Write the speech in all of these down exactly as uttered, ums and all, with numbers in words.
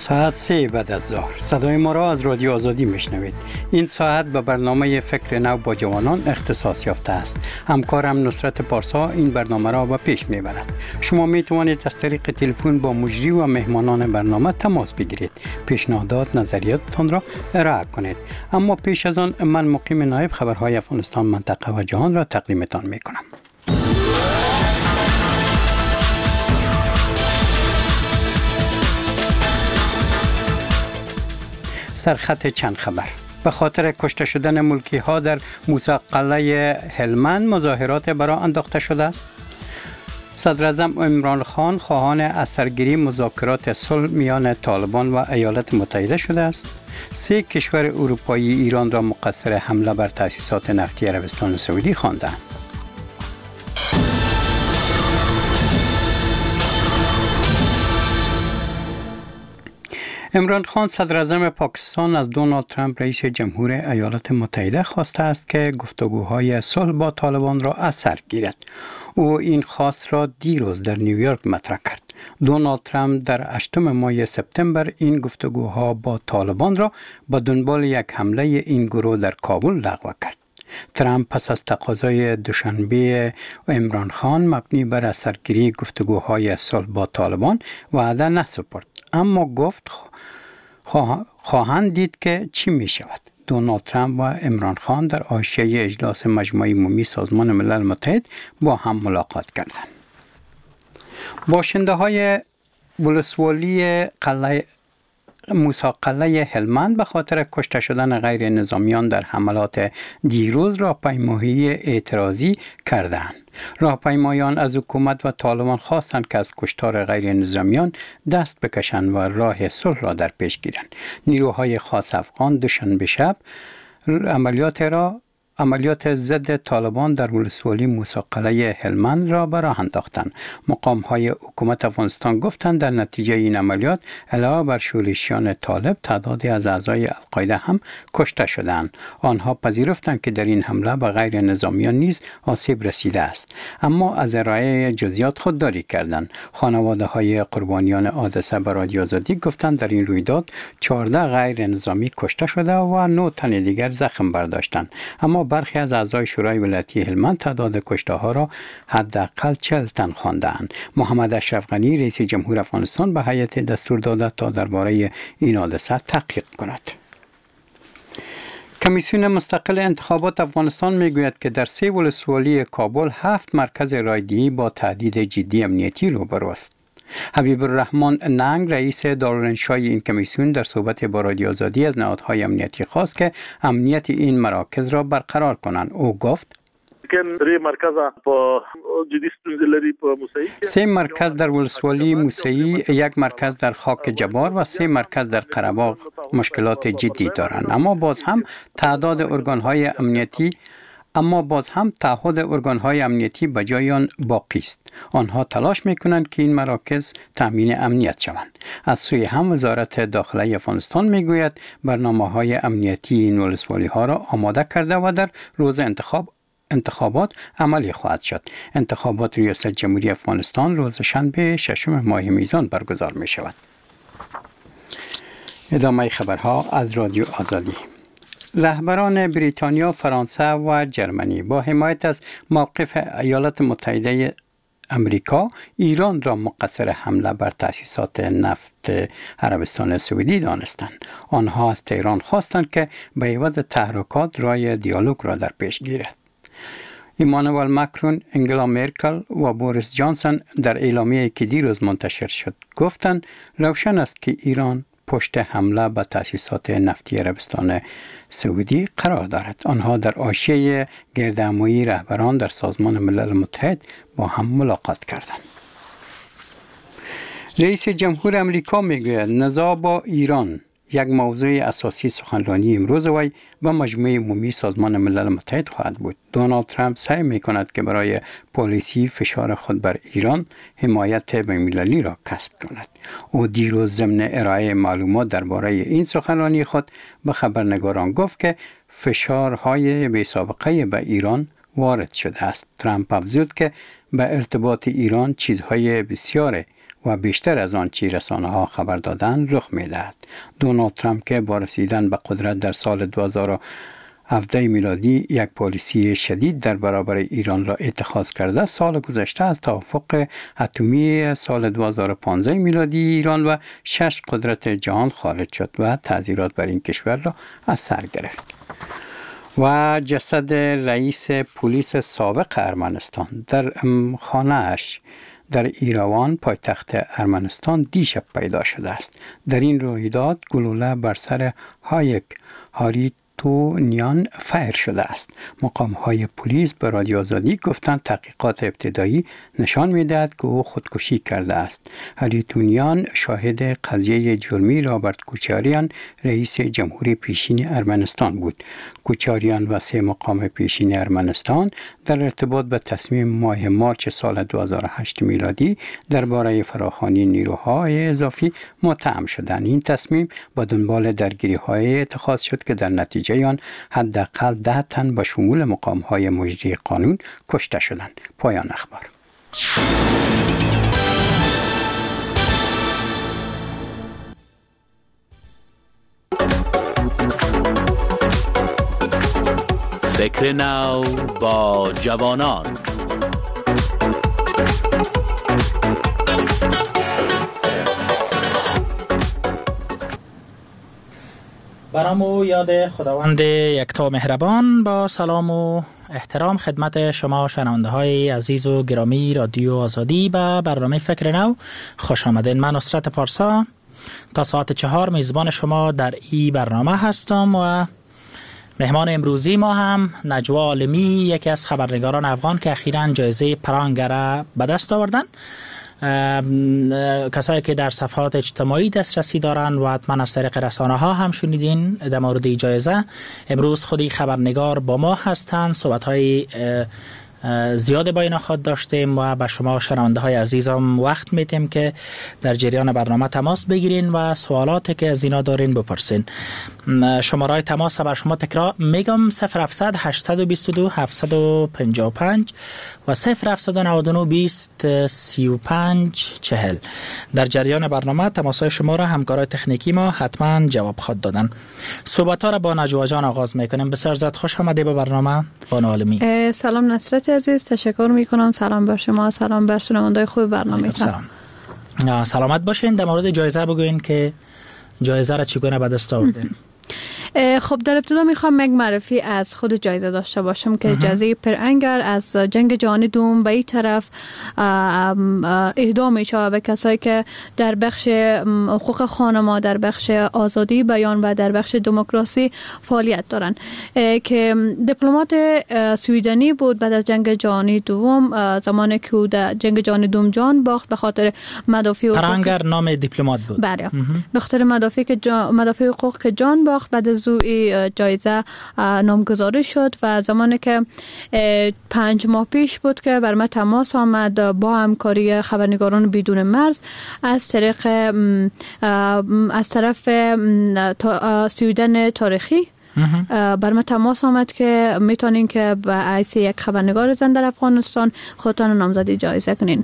ساعت سه بعد از ظهر صدای ما را از رادیو آزادی میشنوید. این ساعت به برنامه فکر نو با جوانان اختصاص یافته است. همکارم نصرت پارسا این برنامه را به پیش میبرد. شما می توانید از طریق تلفن با مجری و مهمانان برنامه تماس بگیرید. پیشنهادات، نظریاتتان را ارائه کنید. اما پیش از آن من مقیم نایب خبرهای افغانستان، منطقه و جهان را تقدیمتان میکنم. سرخط چند خبر. به خاطر کشته شدن ملکی ها در موسی قلعه هلمند مظاهرات برای انداخته شده است. صدر اعظم عمران خان خواهان اثرگیری مذاکرات صلح میان طالبان و ایالات متحده شده است. سه کشور اروپایی ایران را مقصر حمله بر تأسیسات نفتی عربستان سعودی خواندند. عمران خان صدر اعظم پاکستان از دونالد ترامپ رئیس جمهور ایالات متحده خواسته است که گفتگوهای صلح با طالبان را از سر گیرد. او این خواست را دیروز در نیویورک مطرح کرد. دونالد ترامپ در هشتم ماه سپتامبر این گفتگوها با طالبان را به دنبال یک حمله این گروه در کابل لغو کرد. ترامپ پس از تقاضای دوشنبه عمران خان مبنی بر اثرگیری گفتگوهای صلح با طالبان وعده نسپرد، اما گفت خواهند دید که چی می شود. دونالد ترامپ و عمران خان در حاشیه اجلاس مجمع عمومی سازمان ملل متحد با هم ملاقات کردند. باشنده های ولسوالی قلعه موسی قلعه هلمند به خاطر کشته شدن غیر نظامیان در حملات دیروز راهپیمایی اعتراضی کردند. راهپیمایان از حکومت و طالبان خواستند که از کشتار غیر نظامیان دست بکشند و راه صلح را در پیش گیرند. نیروهای خاص افغان دوشنبه شب عملیات را عملیات ضد طالبان در ولسوالی موسی قلعه هلمند را به راه انداختند. مقام‌های حکومت افغانستان گفتند در نتیجه این عملیات علاوه بر شورشیان طالب تعدادی از اعضای القاعده هم کشته شدند. آنها پذیرفتند که در این حمله به غیر نظامیان نیز آسیب رسیده است، اما از ارائه جزئیات خودداری کردند. خانواده‌های قربانیان حادثه به رادیو آزادی گفتند در این رویداد چهارده غیر نظامی کشته شده و نه تن دیگر زخم برداشتند، اما برخی از اعضای شورای ولایتی هلمند تعداد کشته ها را حداقل چهل تن خواندند. محمد اشرف غنی رئیس جمهور افغانستان به هیئت دستور داده تا درباره این حادثه تحقیق کند. کمیسیون مستقل انتخابات افغانستان میگوید که در سه ولسوالی کابل هفت مرکز رایدهی با تهدید جدی امنیتی روبرو است. حبیب الرحمن ننگ رئیس دارالانشای این کمیسیون در صحبت با رادیو آزادی از نهادهای امنیتی خواست که امنیت این مراکز را برقرار کنند. او گفت سه مرکز در ولسوالی موسیی، یک مرکز در خاک جبار و سه مرکز در قره‌باغ مشکلات جدی دارند، اما باز هم تعداد ارگان‌های امنیتی اما باز هم تعهد ارگان‌های امنیتی به جای آن باقی است. آنها تلاش می‌کنند که این مراکز تامین امنیت شوند. از سوی هم وزارت داخلی افغانستان می‌گوید برنامه‌های امنیتی این ولسوالی‌ها را آماده کرده و در روز انتخاب انتخابات عملی خواهد شد. انتخابات ریاست جمهوری افغانستان روز شنبه ششم ماه میزان برگزار می‌شود. ادامه خبرها از رادیو آزادی. رهبران بریتانیا، فرانسه و جرمنی با حمایت از موقف ایالات متحده امریکا ایران را مقصر حمله بر تأسیسات نفت عربستان سعودی دانستند. آنها از تهران خواستند که به عوض تحرکات راه دیالوگ را در پیش گیرد. ایمانوئل ماکرون، انگلا مرکل و بوریس جانسون در اعلامیه‌ای که دیروز منتشر شد گفتند روشن است که ایران پشت حمله به تأسیسات نفتی عربستان سعودی قرار دارد. آنها در حاشیه گردهمایی رهبران در سازمان ملل متحد با هم ملاقات کردند. رئیس جمهور امریکا میگوید نزاع با ایران یک موضوع اساسی سخنرانی امروز وی و مجمع عمومی سازمان ملل متحد خواهد بود. دونالد ترامپ سعی می‌کند که برای پالیسی فشار خود بر ایران حمایت بین‌المللی را کسب کند. او دیروز ضمن ارائه معلومات درباره این سخنرانی خود به خبرنگاران گفت که فشارهای بی‌سابقه به ایران وارد شده است. ترامپ افزود که به ارتباط ایران چیزهای بسیار و بیشتر از آن چی رسانه ها خبر دادن رخ می دهد. دونالد ترامپ که با رسیدن به قدرت در سال دو هزار و هفده میلادی یک پالیسی شدید در برابر ایران را اتخاذ کرده، سال گذشته از توافق اتمی سال دو هزار و پانزده میلادی ایران و شش قدرت جهان خارج شد و تعزیرات بر این کشور را از سر گرفت. و جسد رئیس پلیس سابق ارمنستان در خانه اش در ایروان پایتخت ارمنستان دیشب پیدا شده است. در این رویداد گلوله بر سر هایک هاری تو نیان فایر شده است. مقام های پلیس به رادیو آزادی گفتند تحقیقات ابتدایی نشان می‌دهد که او خودکشی کرده است. هریتونیان شاهد قضیه جرمی رابرت کوچاریان رئیس جمهوری پیشین ارمنستان بود. کوچاریان و سه مقام پیشین ارمنستان در ارتباط به تصمیم ماه مارچ سال دو هزار و هشت میلادی درباره فراخوانی نیروهای اضافی متهم شدند. این تصمیم با دنبال درگیری‌های اتخاذ شد که در نتیجه آن حداقل ده تن به شمول مقام‌های مجری قانون کشته شدند. پایان اخبار. فکر نو با جوانان. برامو یاد خداوند یکتا مهربان با سلام و احترام خدمت شما شنونده های عزیز و گرامی رادیو آزادی و برنامه فکر نو خوش آمدین. من نصرت پارسا تا ساعت چهار میزبان شما در این برنامه هستم و مهمان امروزی ما هم نجوا عالمی، یکی از خبرنگاران افغان که اخیراً جایزه پرانگ را به دست آوردن. کسایی که در صفحات اجتماعی دسترسی دارن و حتما از طریق رسانه ها هم شنیدین در مورد این جایزه. امروز خودی خبرنگار با ما هستند، صحبت های زیاد با اینا خود داشتیم و به شما شنونده های عزیزم وقت میتیم که در جریان برنامه تماس بگیرین و سوالاتی که از اینا دارین بپرسین. شماره تماس بر شما تکرار میگم صفر هفتصد هشتصد و بیست و دو هفتصد و پنجاه و پنج و صفر هفتصد و نود و نه بیست سی و پنج چهل. در جریان برنامه تماس های شما را همکارای تکنیکی ما حتما جواب خود دادن. صحبت ها را با نجوا جان آغاز میکنیم. بسیار زیاد خوش آمده به برنامه بانو عالمی. سلام نصرت عزیز، تشکر میکنم. سلام بر شما، سلام بر شنونده‌های خوب برنامه. سلام. سلامت باشین. در مورد جایزه بگوین که جایزه را چگونه به دست آوردین؟ خب در ابتدا میخوام یک معرفی از خود جایزه داشته باشم که جایزه پرانگر از جنگ جهانی دوم به این طرف اهدا میشه به کسایی که در بخش حقوق خانما، در بخش آزادی بیان و در بخش دموکراسی فعالیت دارن. که دیپلمات سویدنی بود بعد از جنگ جهانی دوم، زمانی که او در جنگ جهانی دوم جان باخت به خاطر مدافع حقوق. پرانگر نام دیپلمات بود. بله، به خاطر مدافع که جا... مدافع حقوق که جان باخت، بعد از او جایزه نامگذاری شد و زمانی که پنج ماه پیش بود که بر من تماس آمد با همکاری خبرنگاران بدون مرز از طریق از طرف سویدن تاریخی بر من تماس آمد که میتونین که به حیث یک خبرنگار زنده در افغانستان خودتان نامزدی جایزه کنین.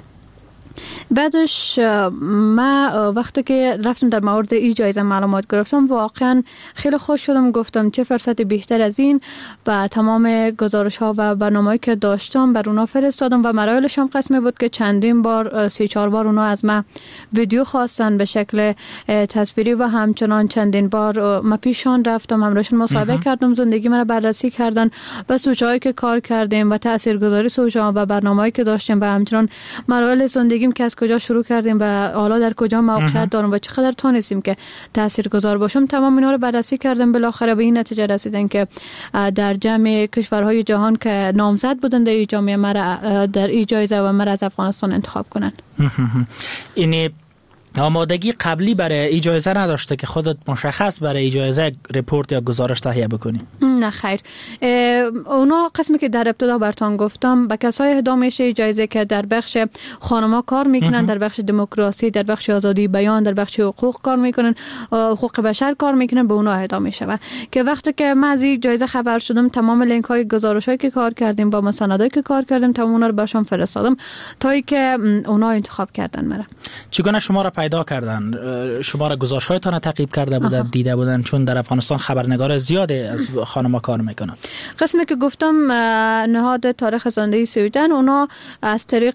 بعدش ما وقتی که رفتم در مورد این جایزه معلومات گرفتم، واقعا خیلی خوش شدم. گفتم چه فرصت بیشتر از این، و تمام گزارش ها و برنامه‌ای که داشتم بر اونا فرستادم و مراحلش هم قسمی بود که چندین بار سی چهار بار اونا از من ویدیو خواستن به شکل تصویری و همچنان چندین بار ما پیشان رفتم، همراهشون مصاحبه کردم، زندگی من رو بررسی کردن و سوژه‌ای که کار کردیم و تاثیرگذاری سوژه و برنامه‌ای که داشتیم و همچنان مراحل زندگی که از کجا شروع کردیم و حالا در کجا موقعیت دارم و چقدر تونستیم که تاثیرگذار باشم، تمام اینا رو بررسی کردم. بالاخره به این نتیجه رسیدن که در جمع کشورهای جهان که نامزد بودند در این جامعه مرا در این جایزه و مرا از افغانستان انتخاب کنن. این آمادگی قبلی برای جایزه نداشته که خودت مشخص برای جایزه رپورت یا گزارش تهیه بکنی؟ نه خیر. اونا قسمی که در ابتدا براتون گفتم به کسای اهدا میشه جایزه که در بخش خانما کار میکنن، در بخش دموکراسی، در بخش آزادی بیان، در بخش حقوق کار میکنن، حقوق بشر کار میکنن، به اونا اهدا میشه. که وقتی که من از این جایزه خبر شدم تمام لینک های گزارش هایی که کار کردیم با مستندایی که کار کردیم تمام اونا رو برشون فرستادم تا اینکه اونا انتخاب کردن مرا. چگونه شما را پیدا کردن؟ شما را گزارش هایتان تعقیب کرده بودن، دیده بودن؟ چون در افغانستان خبرنگار زیادی از خانم‌ها کار میکنن. قسمی که گفتم نهاد تاریخ زنده سویدن اونا از طریق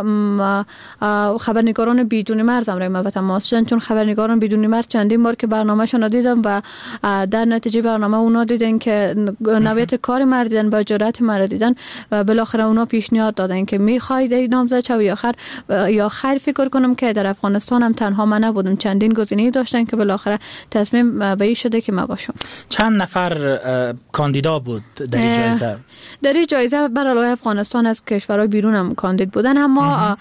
خبرنگاران بدون مرز امر ما به تماس شدن، چون خبرنگاران بدون مرز چندین بار که برنامه‌شون دیدم و در نتیجه برنامه اونا دیدن که نوعیت کار مرد دیدن با جرأت مرد دیدن و بالاخره اونا پیشنهاد دادن که می‌خواید این نامزد شو یا آخر یا خیر فکر کنم که در افغانستان هم تنها من نبودم، چندین گزینه داشتن که بالاخره تصمیم به این شده که ما باشم. چند نفر کاندیدا بود در این جایزه؟ در این جایزه برای افغانستان از کشورهای بیرون هم کاندید بودن، اما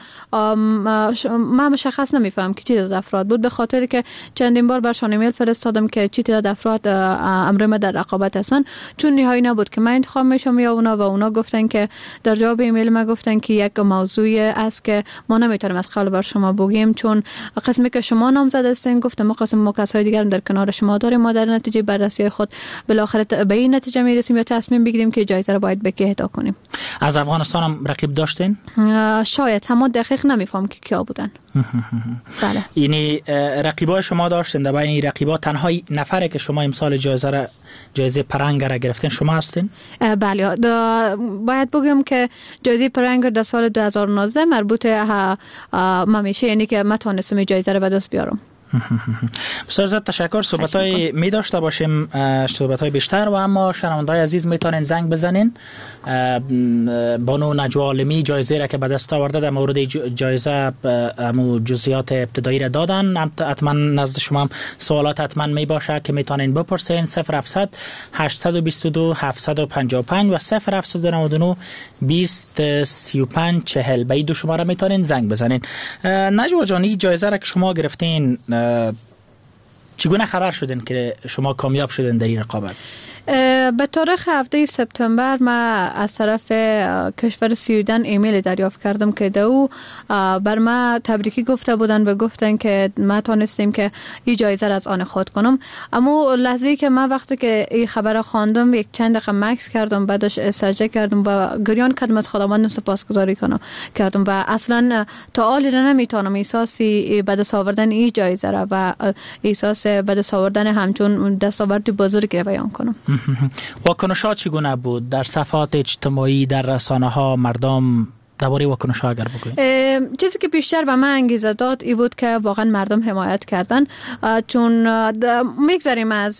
من مشخص نمیفهم که چی تعداد افراد بود، به خاطر که چندین بار برشان ایمیل فرستادم که چی تعداد افراد امر ما در رقابت هستن، چون نهایی نبود که من انتخاب میشم یا اونا، و اونا گفتن که در جواب ایمیل ما گفتن که یک موضوعی است که ما نمیتونیم از قبل بر شما بگیم، چون قسمی که شما نامزد هستین گفتم ما قسم ما کسای دیگر در کنار شما داریم، ما در نتیجه بررسی خود بالاخره به این نتیجه میرسیم یا تصمیم بگیریم که جایزه رو باید به کی اهدا کنیم. از افغانستان هم رقیب داشتین؟ شاید، اما دقیق نمیفهم که کیا بودن. بله. یعنی رقیبای شما داشتین؟ در بین رقیبا تنها نفره که شما امسال جایزه را جایزه پرنگر را گرفتین شما هستین؟ بله. باید بگم که جایزه پرنگر در سال دو هزار و نوزده مربوط ما میشه، یعنی که ما تونستم جایزه را به دست بیارم. بسیار زیاد تشکر. صحبت‌های می داشته باشیم، صحبت‌های بیشتر، و اما شنونده‌های عزیز میتونن زنگ بزنین. بانو نجوا عالمی جایزه را که به دست آورده در مورد جایزه همو جزئیات ابتدایی را دادن. حتما نزد شما هم سوالات حتما می باشه که میتونین بپرسین. صفر هفتصد هشتصد و بیست و دو هفتصد و پنجاه و پنج و صفر هفتصد و نود و نه بیست سی و پنج چهل به این دو شماره میتونین زنگ بزنین. نجوا جان، این جایزه را که شما گرفتین چگونه خبر شدین که شما کامیاب شدین در این رقابت؟ به تاریخ هفده سپتامبر ما از طرف کشور سویدن ایمیل دریافت کردم که دو بر ما تبریکی گفته بودن و گفتن که ما تونستیم که این جایزه را از آن خود کنم. اما لحظه‌ای که من وقتی که این خبر خواندم یک چند دقیقه مکس کردم، بعدش سجده کردم و گریان کردم، از خداوندم سپاسگزاری کنم کردم و اصلا تا حالی را نمیتونم احساسی به دست آوردن این جایزه را و احساس به دست آوردن همچون دستاورد بزرگی را بیان کنم. واکنش‌ها چگونه بود در صفحات اجتماعی، در رسانه‌ها؟ مردم درباره واکنش‌ها اگر بگویید. چیزی که بیشتر به من انگیزه داد این بود که واقعا مردم حمایت کردن، چون میگذاریم از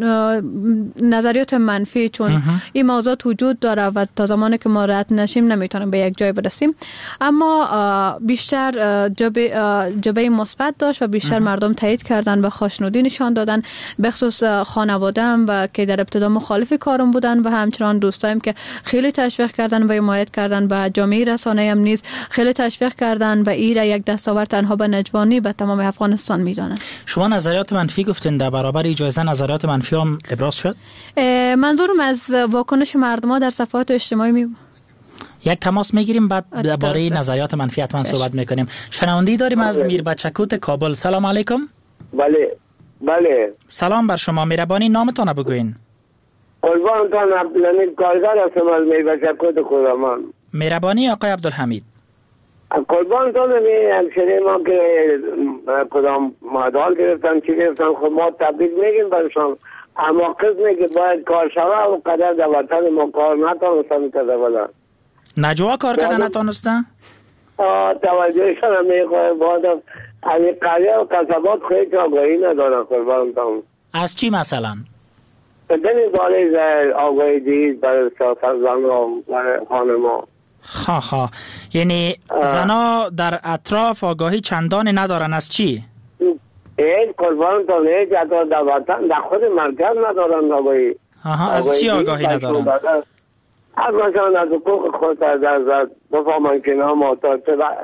نظریات منفی، چون این موضوعات وجود داره و تا زمانی که ما رد نشیم نمیتونیم به یک جای برسیم، اما بیشتر جبه جبه مثبت داشت و بیشتر مردم تایید کردن و خوشنودی نشان دادن، به خصوص خانواده‌ام و که در ابتدا مخالف کارم بودن و همچنان دوستایم که خیلی تشویق کردن و حمایت کردن و جامعه رسانه هم نیز خیلی تشویق کردن و این را یک دستاورد تنها به نجوانی به تمام افغانستان میدانن. شما نظریات منفی گفتین، در برابر اجازه نظریات منفی هم ابراز شد؟ منظورم از واکنش مردم ها در صفحات اجتماعی می یک تماس میگیریم، بعد درباره نظریات منفی حتما صحبت میکنیم. شنوندی داریم از میر بچکوت کابل. سلام علیکم. بله بله سلام بر شما. مهربانی نامتان بگوین. قربانتان عبدالحمید کارگر هستم از میر بچکوت کورمان. مهربانی آقای عبدالحمید. قربانتان می همشهری ما که کدام مدال گرفتن چی گرفتن خود ما تبریک میگیم برشان، اما قسمی که باید کار شوه و قدر در وطن ما کار نتانستن کرده بودن. نجوا کار کردن نتانستن؟ آه توجهشان هم میخواه باید از قریه و قصبات خیلی آگاهی ندارن. قربانتان از چی مثلا؟ دنی باره آگاهی دید برای سیاست زن و برای خانما. خواه خواه یعنی زنا در اطراف آگاهی چندانی ندارن از چی؟ این قربانتان هیچ اطراف در وطن در خود مرکز ندارن آگاهی. آها از چی آگاهی ندارن؟ از مثلا از حقوق خود از از بفهمن که نام آتا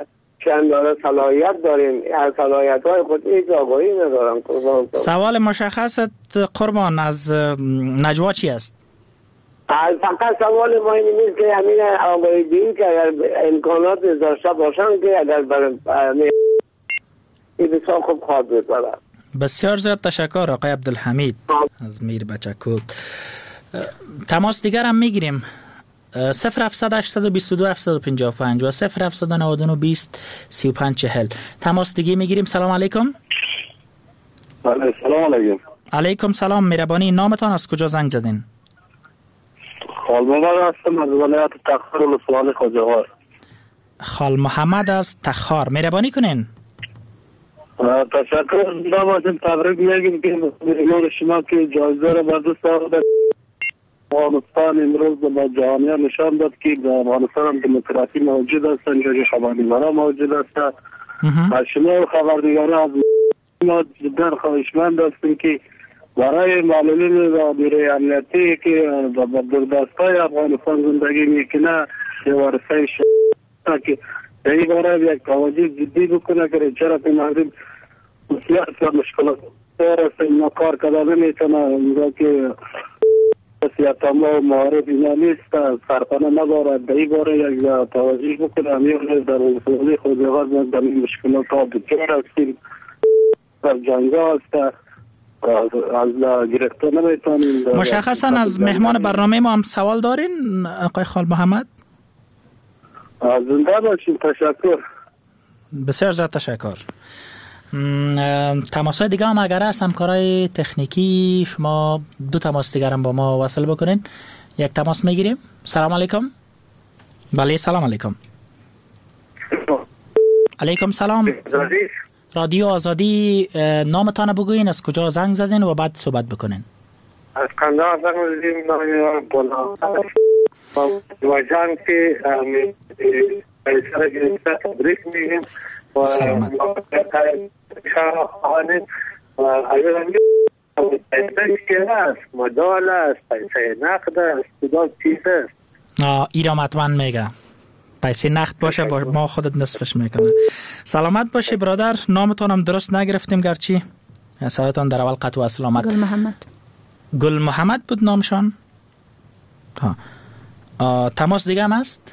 چند داره صلاحیت داریم، از صلاحیت های خود هیچ آگاهی ندارم. قربان سوال مشخصت قربان از نجوا چی است؟ از فقط سوال ما این نیست که همین آگاهی دیم که اگر امکانات داشته باشن که اگر برای این بسیار خوب خواهد بود. بسیار زیاد تشکر آقای عبدالحمید از میر بچکوک. تماس دیگر هم میگیریم صفر هفتصد هشتصد و بیست و دو هفتصد و پنجاه و پنج و صفر هفتصد و نود و نه بیست سی و پنج چهل. تماس دیگه میگیریم. سلام علیکم. سلام علیکم. علیکم سلام. مهربانی نامتان از کجا زنگ زدین؟ خال محمد هستم از ولایت تخار ولسوالی خواجه‌آباد. خال محمد از تخار. مهربانی کنین. تشکر. دامادم تبریک میگیم که مهمان شما که جایزه را به دست آورد. افغانستان امروز به جهانیان نشان داد که در افغانستان هم دموکراسی موجود است، اینجا خبرنگاران موجود است. از شما خبرنگاران از ما جدا خواهشمند هستیم که برای معلولین و نیروی امنیتی که در دستای افغانستان زندگی میکنه یه ورسه شما که در این باره یک توجه جدی بکنه که چرا که مردم بسیار و مشکلات دارست اینا کار کده نمیتونه، اینجا که سیاتما و معارف اینا نیست سرپنه ندارد. در این باره یک توجه بکنه. همین در ولسوالی خواجه‌آباد در این مشکلات ها دچار هستیم، در جنگا هست از گرفته نمیتونیم. مشخصا از مهمان برنامه ما هم سوال دارین آقای خال محمد؟ زنده باشین. تشکر. بسیار زیاد تشکر. تماس های دیگه هم اگر هست همکارای تکنیکی شما دو تماس دیگر هم با ما وصل بکنین. یک تماس میگیریم. سلام علیکم. بله سلام علیکم. علیکم سلام. رادیو آزادی نامتان بگوین، از کجا زنگ زدین و بعد صحبت بکنین. از قندهار زنگ زدیم. نامی بولا واجان که سر گرفته تبریک میگیم و سلامت. و اگر هم پیسه که هست مدال است، پیسه نقد است، کدام چیز است؟ ایرام حتما میگه پیسه نقد باشه با ما خودت نصفش میکنه. سلامت باشی برادر. نامتانم درست نگرفتیم گرچی صداتان در اول قطع وصل آمد. گل محمد. گل محمد بود نامشان. ها. تماس دیگه هم هست؟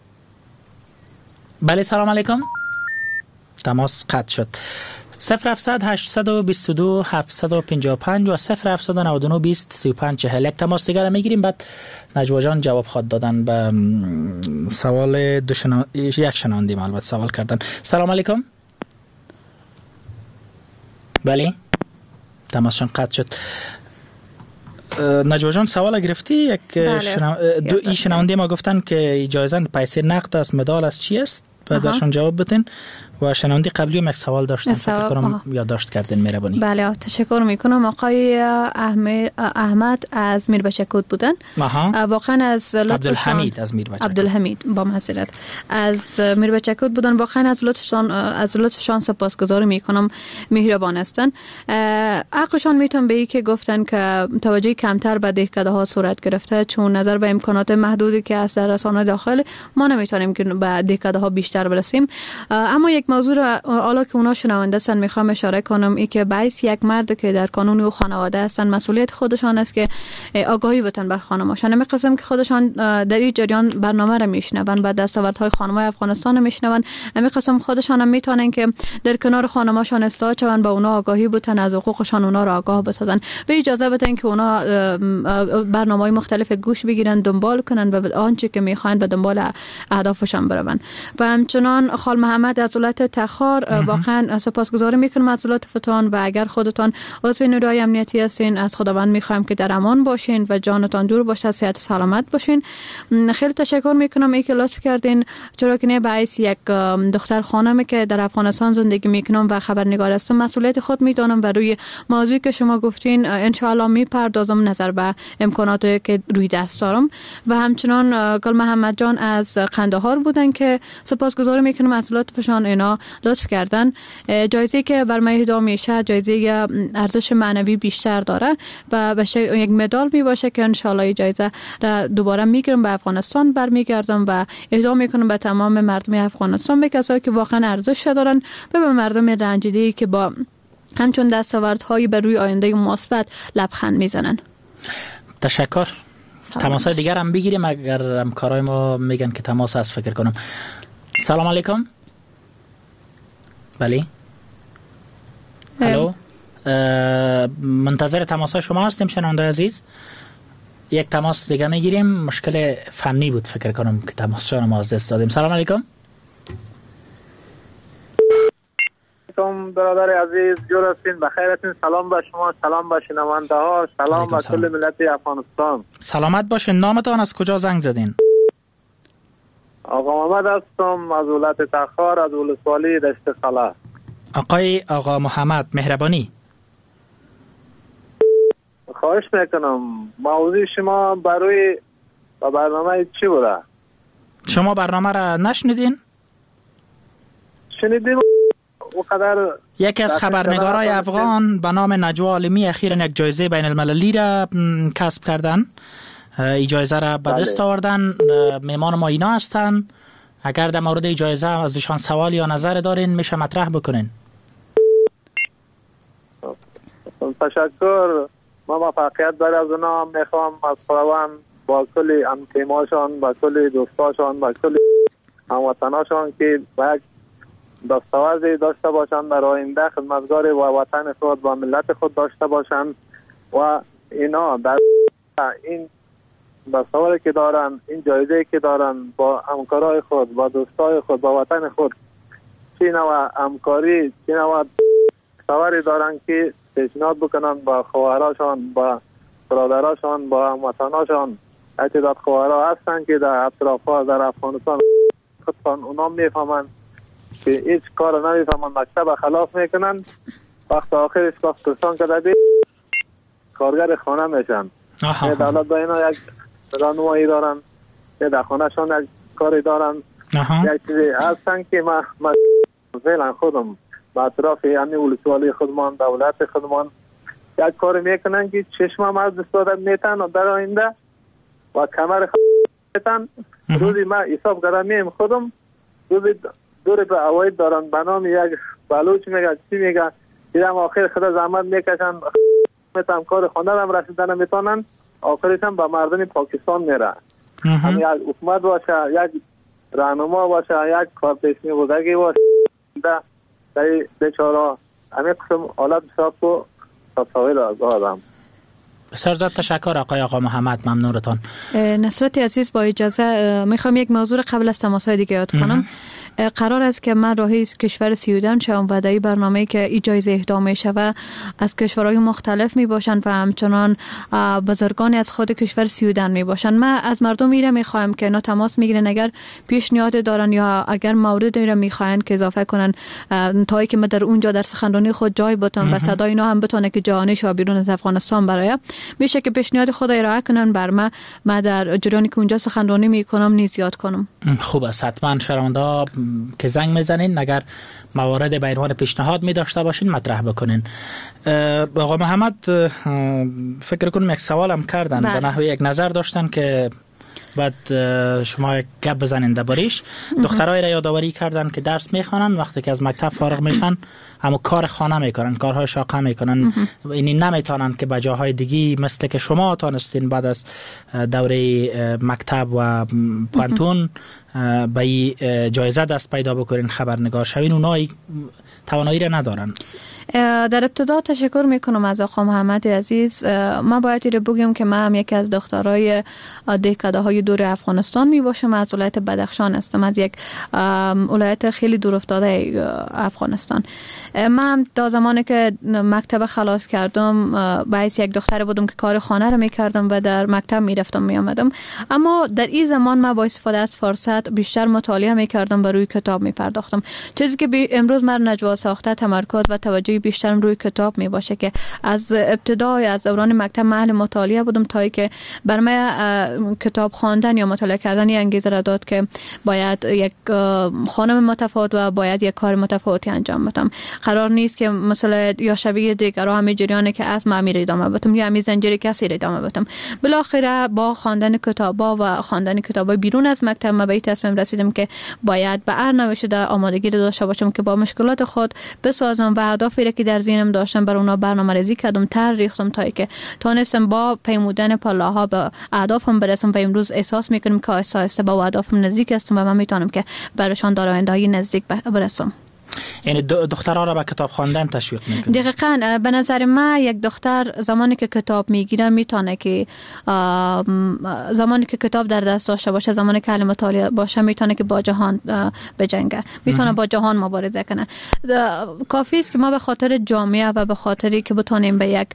بله سلام علیکم. تماس قطع شد. صفر هفتصد هشتصد و بیست و دو هفتصد و پنجاه و پنج و صفر هفتصد و نود و نه بیست سی و پنج چهل. یک تماس دیگر میگیریم بعد نجوا جان جواب خواهد دادن به سوال دو شنا... یک شنوندیم البته سوال کردن. سلام علیکم. بله تماسشان قطع شد. نجوا جان سوال گرفتی؟ یک بله. شنا... دو ای شنونده ما گفتن که اجازه پیسه نقد است، مدال است، چی است؟ بعد برشون جواب بدین. و شنونده قبلی هم یک سوال داشتن فکر کنم یادداشت کردین. مهربانی. بله تشکر میکنم. آقای احمد احمد از میربچکوت بودن. آها. واقعا از لطفشان عبدالحمید از میربچکوت. عبدالحمید با معذرت از میربچکوت بودن. واقعا از لطفشان از لطفشان سپاسگزاری میکنم. مهربان هستن. حقشان میتونم به این که گفتن که توجه کمتر به دهکده ها صورت گرفته، چون نظر به امکانات محدودی که از در رسانه داخل ما نمیتونیم که به دهکده ها بیشتر برسیم. اما یک موضوع را حالا که اونا شنونده هستن میخوام اشاره کنم، ای که باعث یک مرد که در قانون و خانواده هستن مسئولیت خودشان است که آگاهی بتن بر خانماشان. میخواستم که خودشان در این جریان برنامه را میشنون، بعد دستاوردهای خانمای افغانستان میشنون. میخواستم خودشان هم میتونن که در کنار خانماشان استاد شون، با اونا آگاهی بتن، از حقوقشان اونا را آگاه بسازن، به اجازه بدن که اونا برنامه‌های مختلف گوش بگیرن، دنبال کنن و به آنچه که میخوان به دنبال اهدافشان برون. و همچنان خال محمد از ولایت تخار واقعا سپاسگزاری میکنم از لطفتان و اگر خودتان عضو نیروهای امنیتی هستین از خداوند میخوایم که در امان باشین و جانتان دور باشه، صحت سلامت باشین. خیلی تشکر میکنم ای که لطف کردین، چرا که نه باعث یک دختر خانمی که در افغانستان زندگی میکنم و خبرنگار هستم مسئولیت خود میدونم و روی موضوعی که شما گفتین ان شاء الله میپردازم نظر به امکاناتی که روی دست دارم. و همچنان گل محمد جان از قندهار بودن که سپاس سپاسگزاری میکنم از لطفشان، اینا لطف کردن. جایزه که بر من اهدا میشه جایزه ارزش معنوی بیشتر داره و به شکل یک مدال می باشه که ان شاء الله این جایزه را دوباره میگیرم به افغانستان برمیگردم و اهدا میکنم به تمام مردم افغانستان، به کسایی که واقعا ارزش دارن و به مردم رنجیده که با همچون دستاوردهای بر روی آینده مثبت لبخند میزنن. تشکر. تماس دیگر هم بگیریم اگر همکارای ما میگن که تماس هست فکر کنم. سلام علیکم. بله. الو. منتظر تماس شما هستیم شنونده عزیز. یک تماس دیگه میگیریم. مشکل فنی بود فکر کنم که تماس شما از دست دادیم. سلام علیکم. برادر عزیز جور هستین، بخیر هستین. سلام به شما، سلام به شنونده ها، سلام به کل ملت افغانستان. سلامت باشین. نامتان از کجا زنگ زدین؟ آقا محمد هستم از ولایت تخار، از ولسوالی دشت خلا. آقای آقا محمد مهربانی. خواهش میکنم موضوع شما برای برنامه چی بوده؟ شما برنامه را نشنیدین؟ شنیدیم. یکی از خبرنگارای افغان به نام نجوا عالمی اخیراً یک جایزه بین المللی را کسب کردن. این جایزه را به دست آوردن. میمان ما اینا هستن. اگر در مورد این جایزه از ایشان سوال یا نظر دارین میشه مطرح بکنین. تشکر. ما موفقیت برای از اونا میخوام از خداوند با کل همتیماشان، با کل دوستاشان، با کل هموطناشان که با یک دستاوردی داشته باشند در آینده، خدمتگار و وطن خود و ملت خود داشته باشند و اینا در این دستاوردی که دارن، این جایزه که دارن با همکارای خود، با دوستای خود، با وطن خود چی نوع همکاری، چی نوع دستاوردی دارن که پیشنهاد بکنن با خواهراشان، با برادراشان، با هموطناشان. تعداد خواهرها هستن که در اطراف در افغانستان خودشان اونا میفهمن که هیچ کار نمیفهمن، مکتب خلاف میکنن، وقت آخرش وقت پرسان کرده بی کارگر خانه میشن. یه دولت با اینا یک رانمایی دارن، یه در خانه شان یک کاری دارن. یک چیزی هستن که ما, ما فعلا خودم با اطراف یعنی ولسوالی خودمان، دولت خودمان یک کار میکنن که چشم هم از دست داده میتن و در آینده و کمر میتن. روزی ما حساب کرده میم خودم روزی دور به عواید دارن به نام یک بلوچ میگه چی میگه دیدم آخر خدا زحمت میکشن میتونم کار خانده هم رسیدن میتونن، آخرش هم به مردم پاکستان میره. هم یک حکومت باشه، یک راهنما باشه، یک کار پیشنی بودگی باشه، در بیچاره همه قسم حالت حساب کو تصاویر دادم. بسیار زیاد تشکر آقای آقا محمد، ممنونتان. نصرت عزیز با اجازه میخوام یک موضوع قبل از تماس‌های دیگه یاد کنم. قرار است که من راهی کشور سیودان شوم و در این برنامه که این جایزه اهدا میشه و از کشورهای مختلف می باشند و همچنان بزرگانی از خود کشور سیودان می باشند. من از مردم میره میخوایم که اینا تماس میگیرن اگر پیشنهاد دارن یا اگر مورد اینا میخواین که اضافه کنن تا که ما در اونجا در سخنرانی خود جای بتون و صدای اینا هم بتونه که جهانی شو بیرون از افغانستان برای میشه که پیشنهاد خود ارائه کنن بر ما ما در جریانی که اونجا سخنرانی میکنم نیز یاد کنم. خوب است. حتما شنونده که زنگ میزنین اگر موارد به عنوان پیشنهاد می داشته باشین مطرح بکنین. آقا محمد فکر کنم یک سوال هم کردن به نحوه یک نظر داشتن که بعد شما یک گپ بزنین دربارش. دخترای را یادآوری کردن که درس میخوانن وقتی که از مکتب فارغ میشن اما کار خانه میکنن، کارهای شاقه میکنن، اینی نمیتونن که به جاهای دیگی مثل که شما تانستین بعد از دوره مکتب و پانتون به این جایزه دست پیدا بکنین، خبرنگار شوین، اونایی توانایی را ندارن. در ابتدا تشکر میکنم از آقا محمد عزیز. ما باید ایره بگیم که من هم یکی از دخترای دهکده های دور افغانستان می باشم. از ولایت بدخشان هستم، از یک ولایت خیلی دور افتاده افغانستان. من تا زمانی که مکتب خلاص کردم باعث یک دختر بودم که کار خانه رو میکردم و در مکتب میرفتم میامدم، اما در این زمان من با استفاده از فرصت بیشتر مطالعه میکردم و روی کتاب میپرداختم، چیزی که امروز من نجوا ساخته تمرکز و توجه بیشترم روی کتاب می باشه که از ابتدای از دوران مکتب محل مطالعه بودم تا که بر من کتابخوانی خواندن یا مطالعه کردن این انگیزه را داد که باید یک خانم متفاوت و باید یک کار متفاوتی انجام بدم. قرار نیست که مثلا یا شبیه دیگرها همه جریانی که از ما میره ادامه بدم یا همین زنجیری کسی را ادامه بدم. بالاخره با خواندن کتابا و خواندن کتابای بیرون از مکتب ما به این تصمیم رسیدم که باید به هر نوع شده آمادگی داشته باشم که با مشکلات خود بسازم و اهدافی را که در ذهنم داشتم بر اونا برنامه‌ریزی کردم، طرح ریختم تا اینکه تونستم با پیمودن پلاها به اهدافم برسم و امروز احساس میکنم که آهسته آهسته با اهدافم نزدیک هستم و من میتونم که برشان در آینده‌های نزدیک برسم. یعنی دخترها را به کتاب خواندن تشویق میکنه؟ دقیقاً. به نظر من یک دختر زمانی که کتاب میگیره میتونه که زمانی که کتاب در دست داشته باشه، زمانی که علم مطالعه باشه، میتونه که با جهان بجنگه، میتونه با جهان مبارزه کنه. کافی است که ما به خاطر جامعه و به خاطری که بتونیم به یک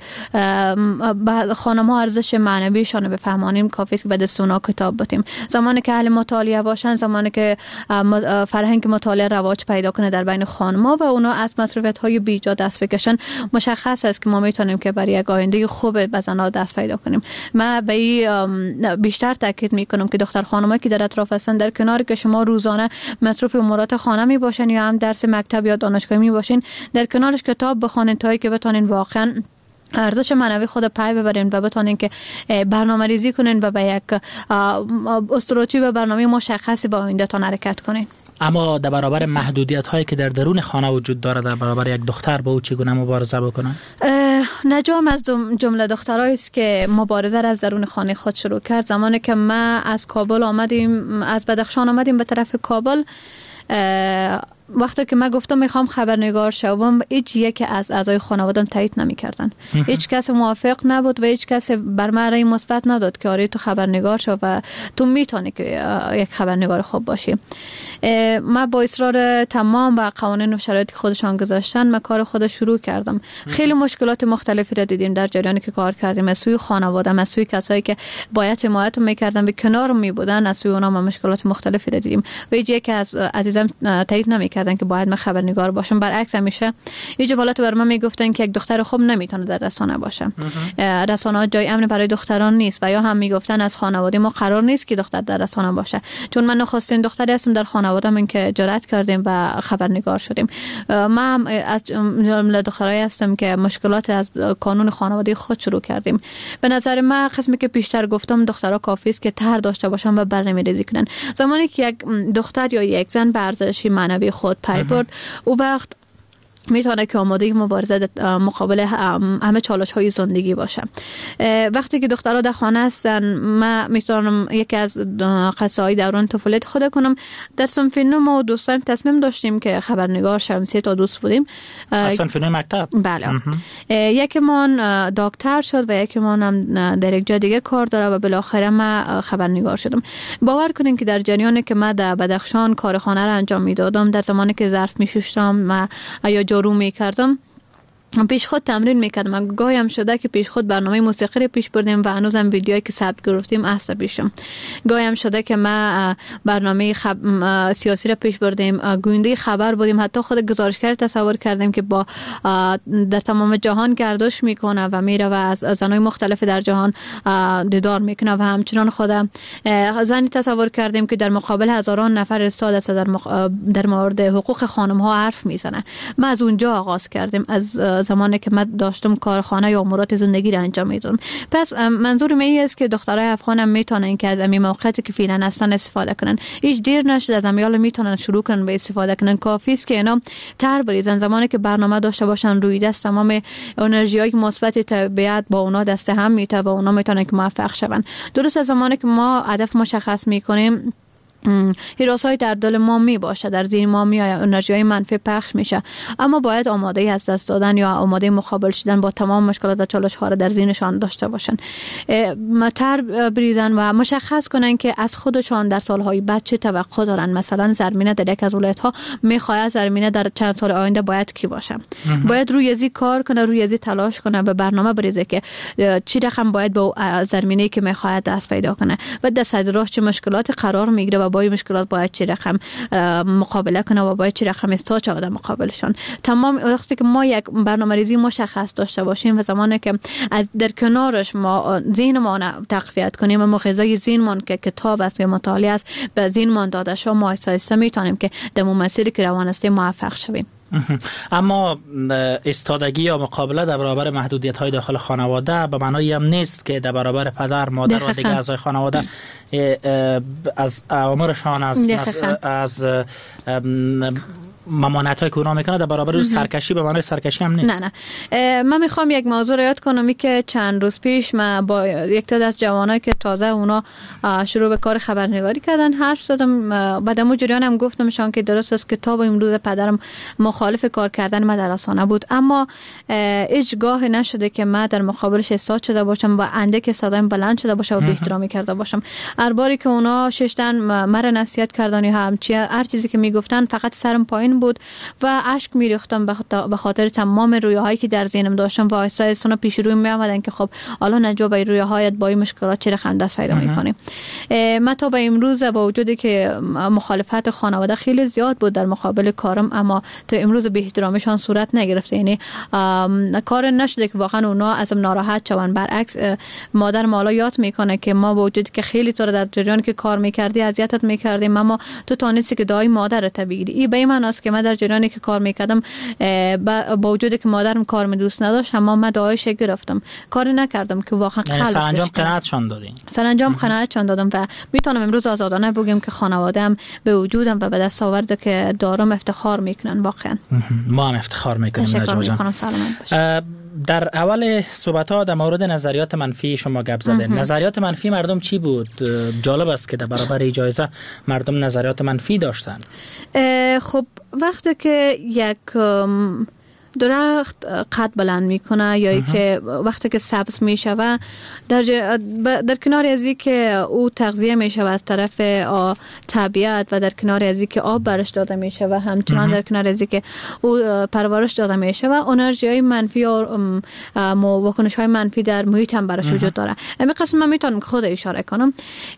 خانم‌ها ارزش معنویشان بفهمانیم، کافی است که به دست اونا کتاب بدیم. زمانی که علم مطالعه باشن، زمانی که فرهنگ مطالعه رواج پیدا کنه در بین خانم‌ها و اونا از مصروفیت‌های بیجا دست بکشن، مشخص است که ما میتونیم که برای یک آینده خوب به زن‌ها دست پیدا کنیم. من به این بیشتر تاکید میکنم که دختر خانمایی که در اطراف هستن، در کنار که شما روزانه مصروف امورات خانه می باشین یا هم درس مکتب یا دانشگاه می باشین، در کنارش کتاب بخونین تا اینکه بتونین واقعا ارزش معنوی خود پای ببرین و بتونین که برنامه ریزی کنین و به یک استراتژی و برنامه مشخصی با آینده تان حرکت کنین. اما در برابر محدودیت هایی که در درون خانه وجود داره، در برابر یک دختر با او چگونه مبارزه بکنن؟ نجام از جمله دخترایی است که مبارزه را از درون خانه خود شروع کرد. زمانی که ما از کابل آمدیم، از بدخشان آمدیم به طرف کابل، وقتی که من گفتم میخوام خبرنگار شوم، هیچ یک از اعضای خانواده‌ام تایید نمی‌کردن. هیچ کس موافق نبود و هیچ کس بر من رأی مثبت نداد که آره تو خبرنگار شو و تو میتونی که یک خبرنگار خوب باشی. من با اصرار تمام و قوانین و شرایطی خودشان گذاشتن، من کار خود شروع کردم. خیلی مشکلات مختلفی را دیدیم در جریانی که کار کردیم، از سوی خانواده، از سوی کسایی که باید حمایت می‌کردن به کنار میبودن، از سوی اونها ما مشکلات مختلفی را دیدیم و هیچ یک از عزیزان تایید نمی‌کردن که باید من خبرنگار باشم. برعکس همیشه یه جملات بر من میگفتن که یک دختر خوب نمیتونه در رسانه باشه، رسانه جای امن برای دختران نیست، و یا هم میگفتن از خانواده ما قرار نیست که دختر در رسانه باشه. چون من نخستین دختری هستم در خانواده‌ام که جرأت کردیم و خبرنگار شدیم. من از جمله دخترایی هستم که مشکلات از کانون خانواده خود شروع کردیم. به نظر من قسمی که پیشتر گفتم، دخترها کافی است که طرح داشته باشن و برنامه‌ریزی کنن. زمانی که یک دختر یا یک زن به ارزش معنوی خود پای برد، او وقت میتونه که آماده مبارزه مقابل همه چالش های زندگی باشه. وقتی که دخترها در خانه هستن، من میتونم یکی از قصه های دوران طفولیت خود کنم. در صنف نو ما دوستان تصمیم داشتیم که خبرنگار شویم. سه تا دوست بودیم. صنف نو مکتب؟ بله. یکیمان دکتر شد و یکیمان هم در یک جای دیگه کار داره و بالاخره من خبرنگار شدم. باور کنین که در جریانی که من در بدخشان کار خانه را انجام میدادم، در زمانی که ظرف میشستم ما یا جارو میکردم، پیش خود تمرین میکردم. گاهی هم شده که پیش خود برنامه موسیقی رو پیش بردیم و هنوزم ویدیویی که ثبت گرفتیم عصبی شدم. گاهی هم شده که ما برنامه خب... سیاسی رو پیش بردیم، گوینده خبر بودیم، حتی خود گزارشگر تصور کردیم که با در تمام جهان گردش میکنه و میره و از زنای مختلف در جهان دیدار میکنه و همچنان خود زنی تصور کردیم که در مقابل هزاران نفر استاد است در, مق... در مورد حقوق خانم ها حرف میزنه. ما از اونجا آغاز کردیم، از زمانی که من داشتم کارخانه یا امورات زندگی را انجام میدادم. پس منظورم این است که دخترای افغان هم میتونن که از این موقعیتی که فعلا هستن استفاده کنن. هیچ دیر نشد، از امیال میتونن شروع کنن به استفاده کنن. کافی است که اینا تر بریزن. زمانی که برنامه داشته باشن، روی دست تمام انرژیای مثبت طبیعت با اونا دست هم میته و اونا میتونن که موفق شون. درست از زمانی که ما هدف مشخص میکنیم، هراسای در دل ما می باشه، در ذهن ما می آید، انرژی های منفی پخش میشه، اما باید آماده از دست دادن یا آماده مقابل شدن با تمام مشکلات و چالش ها را در ذهنشان داشته باشن. تر بریزن و مشخص کنن که از خودشان در سالهای بعد چه توقع دارن. مثلا زرمینه در یک از ولایت ها میخواد زرمینه در چند سال آینده باید کی باشه. باید روی ازی کار کنه، روی ازی تلاش کنه و برنامه بریزه که چی رقم باید با زرمینه که میخواد دست پیدا کنه و در صدر راه چه مشکلاتی قرار میگیره و با این مشکلات باید چه رقم مقابله کنه و باید چه رقم استاچ در مقابلشان. تمام وقتی که ما یک برنامه‌ریزی مشخص داشته باشیم و زمانی که از در کنارش ما ذهنمان تقویت کنیم و غذای ذهنمان که کتاب است یا مطالعه است به ذهنمان داده شو، ما آهسته میتونیم که در مسیری که روان هستیم موفق شویم. اما استادگی یا مقابله در برابر محدودیت های داخل خانواده به معنای هم نیست که در برابر پدر، مادر و دیگر اعضای خانواده از اوامرشان از از ممانعت های که اونا میکنه در برابر سرکشی به معنای سرکشی هم نیست. نه نه من میخوام یک موضوع رو یاد کنم که چند روز پیش من با یک تا از جوانایی که تازه اونا شروع به کار خبرنگاری کردن حرف زدم. بعد از جریان هم گفتمشان که درست است کتاب امروز پدرم مخالف کار کردن من در رسانه بود، اما هیچ گاه نشده که من در مقابلش ایستاد شده باشم و اندک صدایم بلند شده باشه و بی احترامی کرده باشم. هر باری که اونا ششتن مرا نصیحت کردن یا هم چی هر چیزی که میگفتن فقط سرم پایین بود و اشک میریختم به خاطر تمام رویاهایی که در ذهنم داشتم و آهسته آهسته پیش روی می آمدن که خب حالا نجوا به رویاهایت با این مشکلات چه رقم دست پیدا میکنی. من تا به امروز با وجودی که مخالفت خانواده خیلی زیاد بود در مقابل کارم، اما تا امروز به احترامشان صورت نگرفته. یعنی کار نشده که واقعا اونا ازم ناراحت شون. برعکس مادر مالا یاد میکنه که ما با وجودی که خیلی تو در جریان که کار میکردی اذیتت میکردیم، اما تو تونستی که دعای مادر تو بگیری. این به این معناست که من در جریانی که کار میکردم با وجودی که مادرم کار می دوست نداشت، اما من دعایش گرفتم، کاری نکردم که واقعا قلبش سرانجام قناعتشان دادین. سرانجام قناعتشان دادم و میتونم امروز آزادانه بگم که خانواده‌ام به وجودم و به دستاورد که دارم افتخار میکنن. واقعا ما هم افتخار میکنیم. تشکر میکنم. سلامت باشید. در اول صحبت ها در مورد نظریات منفی شما گپ زدین. نظریات منفی مردم چی بود؟ جالب است که در برابر اجازه مردم نظریات منفی داشتن. خب وقتی که یک درخت قد بلند میکنه یا که وقتی که سبز میشوه در در کنار از اینکه او تغذیه میشوه از طرف طبیعت و در کنار از اینکه آب برش داده میشوه، همچنان در کنار از اینکه او پرورش داده میشوه، انرژی های منفی و واکنش های منفی در محیط هم برش وجود داره. همین قسم من میتونم خود اشاره کنم.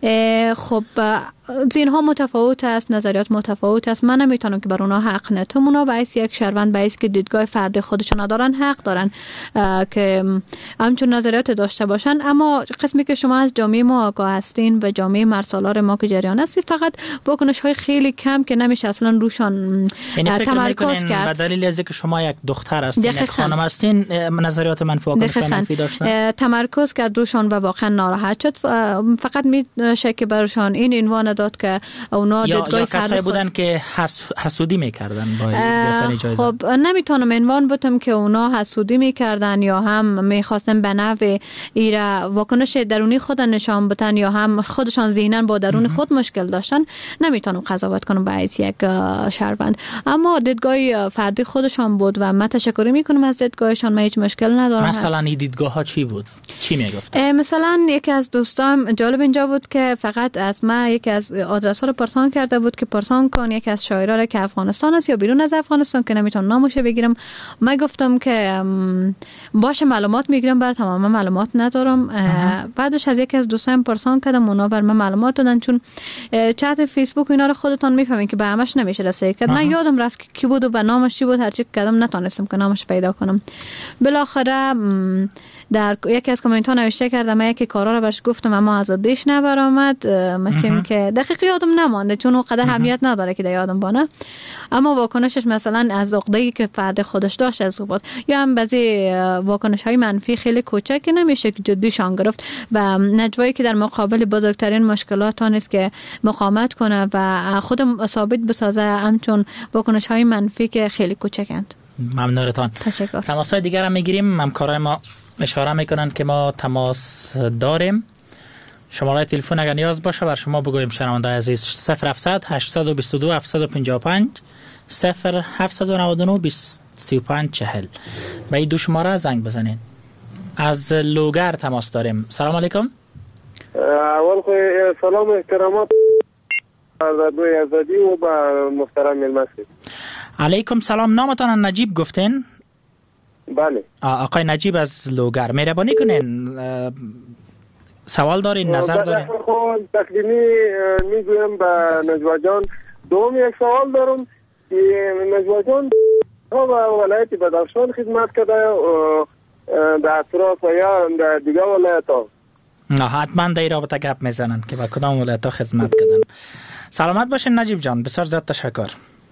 خب ذهن ها متفاوت است، نظریات متفاوت است. من نمیتونم که بر اونها حق ندم. اونا باعث یک شهروند باعث که دیدگاه فرد خودشون دارن حق دارن که همچون نظریات داشته باشن، اما قسمی که شما از جامعه ما آگاه هستین و جامعه مرسالار ما که جریان هستی، فقط واکنش های خیلی کم که نمیشه اصلا روشان تمرکز کرد. به دلیل از اینکه شما یک دختر هستین، یک خانم هستین، نظریات منفی واکنش منفی داشتن، تمرکز کرد روشان و واقعا ناراحت شد. فقط میشه که برشان این عنوان داد که اونا دیدگاه فرد خود بودن که حسودی میکردن با گرفتن اجازه. خب نمیتونم عنوان بتم که اونا حسودی میکردن یا هم میخواستن به نوع ایرا واکنش درونی خود نشان بدن یا هم خودشان ذهنن با درون خود مشکل داشتن. نمیتونم قضاوت کنم به حیث یک شهروند، اما دیدگاه فردی خودشان بود و من تشکر میکنم از دیدگاهشان. من هیچ مشکل ندارم. مثلا این دیدگاه ها چی بود؟ چی میگفتن؟ مثلا یکی از دوستام جالب اینجا بود که فقط از من یکی از آدرس ها رو پرسان کرده بود که پرسان کن یکی از شاعرها که افغانستان است یا بیرون از افغانستان که نمیتونم نامش بگیرم. من گفتم که باشه معلومات میگیرم، بر تمام معلومات ندارم. بعدش از یکی از دوستان پرسان کردم، اونا بر من معلومات دادن، چون چت فیسبوک اینا رو خودتون میفهمین که به همش نمیشه رسیدگی کرد. من یادم رفت کی بود و نامش چی بود، هرچی کردم نتونستم که نامش پیدا کنم. بالاخره در یکی از کامنت ها نوشته کردم، من یکی کارا رو برش گفتم اما از آدش نبرآمد. مچم که دقیق یادم نمونده چون اونقدر اهمیت نداره که در یادم بانه، اما واکنشش مثلا از عقده‌ای که فرد خودش داشت از بود، یا هم بعضی واکنش های منفی خیلی کوچک نمیشه که جدیشان گرفت و نجوایی که در مقابل بزرگترین مشکلات نیست که مقاومت کنه و خودم ثابت بسازه، همچون واکنش های منفی که خیلی کوچکند. ممنونتان. تشکر. تماس های دیگر هم میگیریم. همکارای ما اشاره میکنن که ما تماس داریم. شماره تلفن اگر نیاز باشه بر شما بگویم شنونده عزیز صفر هفتصد هشتصد و بیست و دو هفتصد و پنجاه و پنج صفر هفتصد و نود و نه بیست سی و پنج چهل به این دو شماره زنگ بزنین. از لوگر تماس داریم. سلام علیکم. اول خو سلام و احترامات از دوی ازادی و با محترم ملمسی. علیکم سلام. نامتان نجیب گفتین؟ بله. آقای نجیب از لوگر، مهربانی کنین سوال دارین، نظر دارین؟ تقدیمی میگویم به نجوا جان. دوم یک سوال دارم که نجوا جان ها و ولایت بدخشان خدمت کرده در اطراف و یا در دیگه ولایت ها؟ نه، حتما در این رابطه گپ میزنن که با کدام ولایت ها خدمت کردن. سلامت باشین نجیب جان، بسیار زیاد تشکر.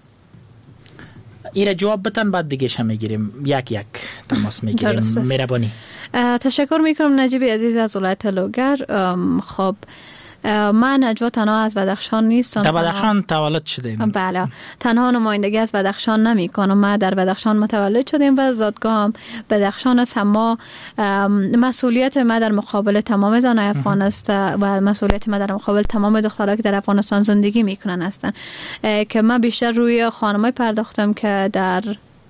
ایره جواب بتن بعد دیگه شم میگیریم، یک یک تماس میگیریم. مهربانی. تشکر میکنم نجیب عزیز از ولایت لوگر. خب من نجوا تنها از بدخشان نیستم. در بدخشان تولد شدیم. بله، تنها نمایندگی از بدخشان نمی کنم. ما در بدخشان متولد شدیم و زادگاهم بدخشان است. اما مسئولیت ما در مقابل تمام زنای افغان است و مسئولیت ما در مقابل تمام دخترها که در افغانستان زندگی میکنن هستند که من بیشتر روی خانمای پرداختم که در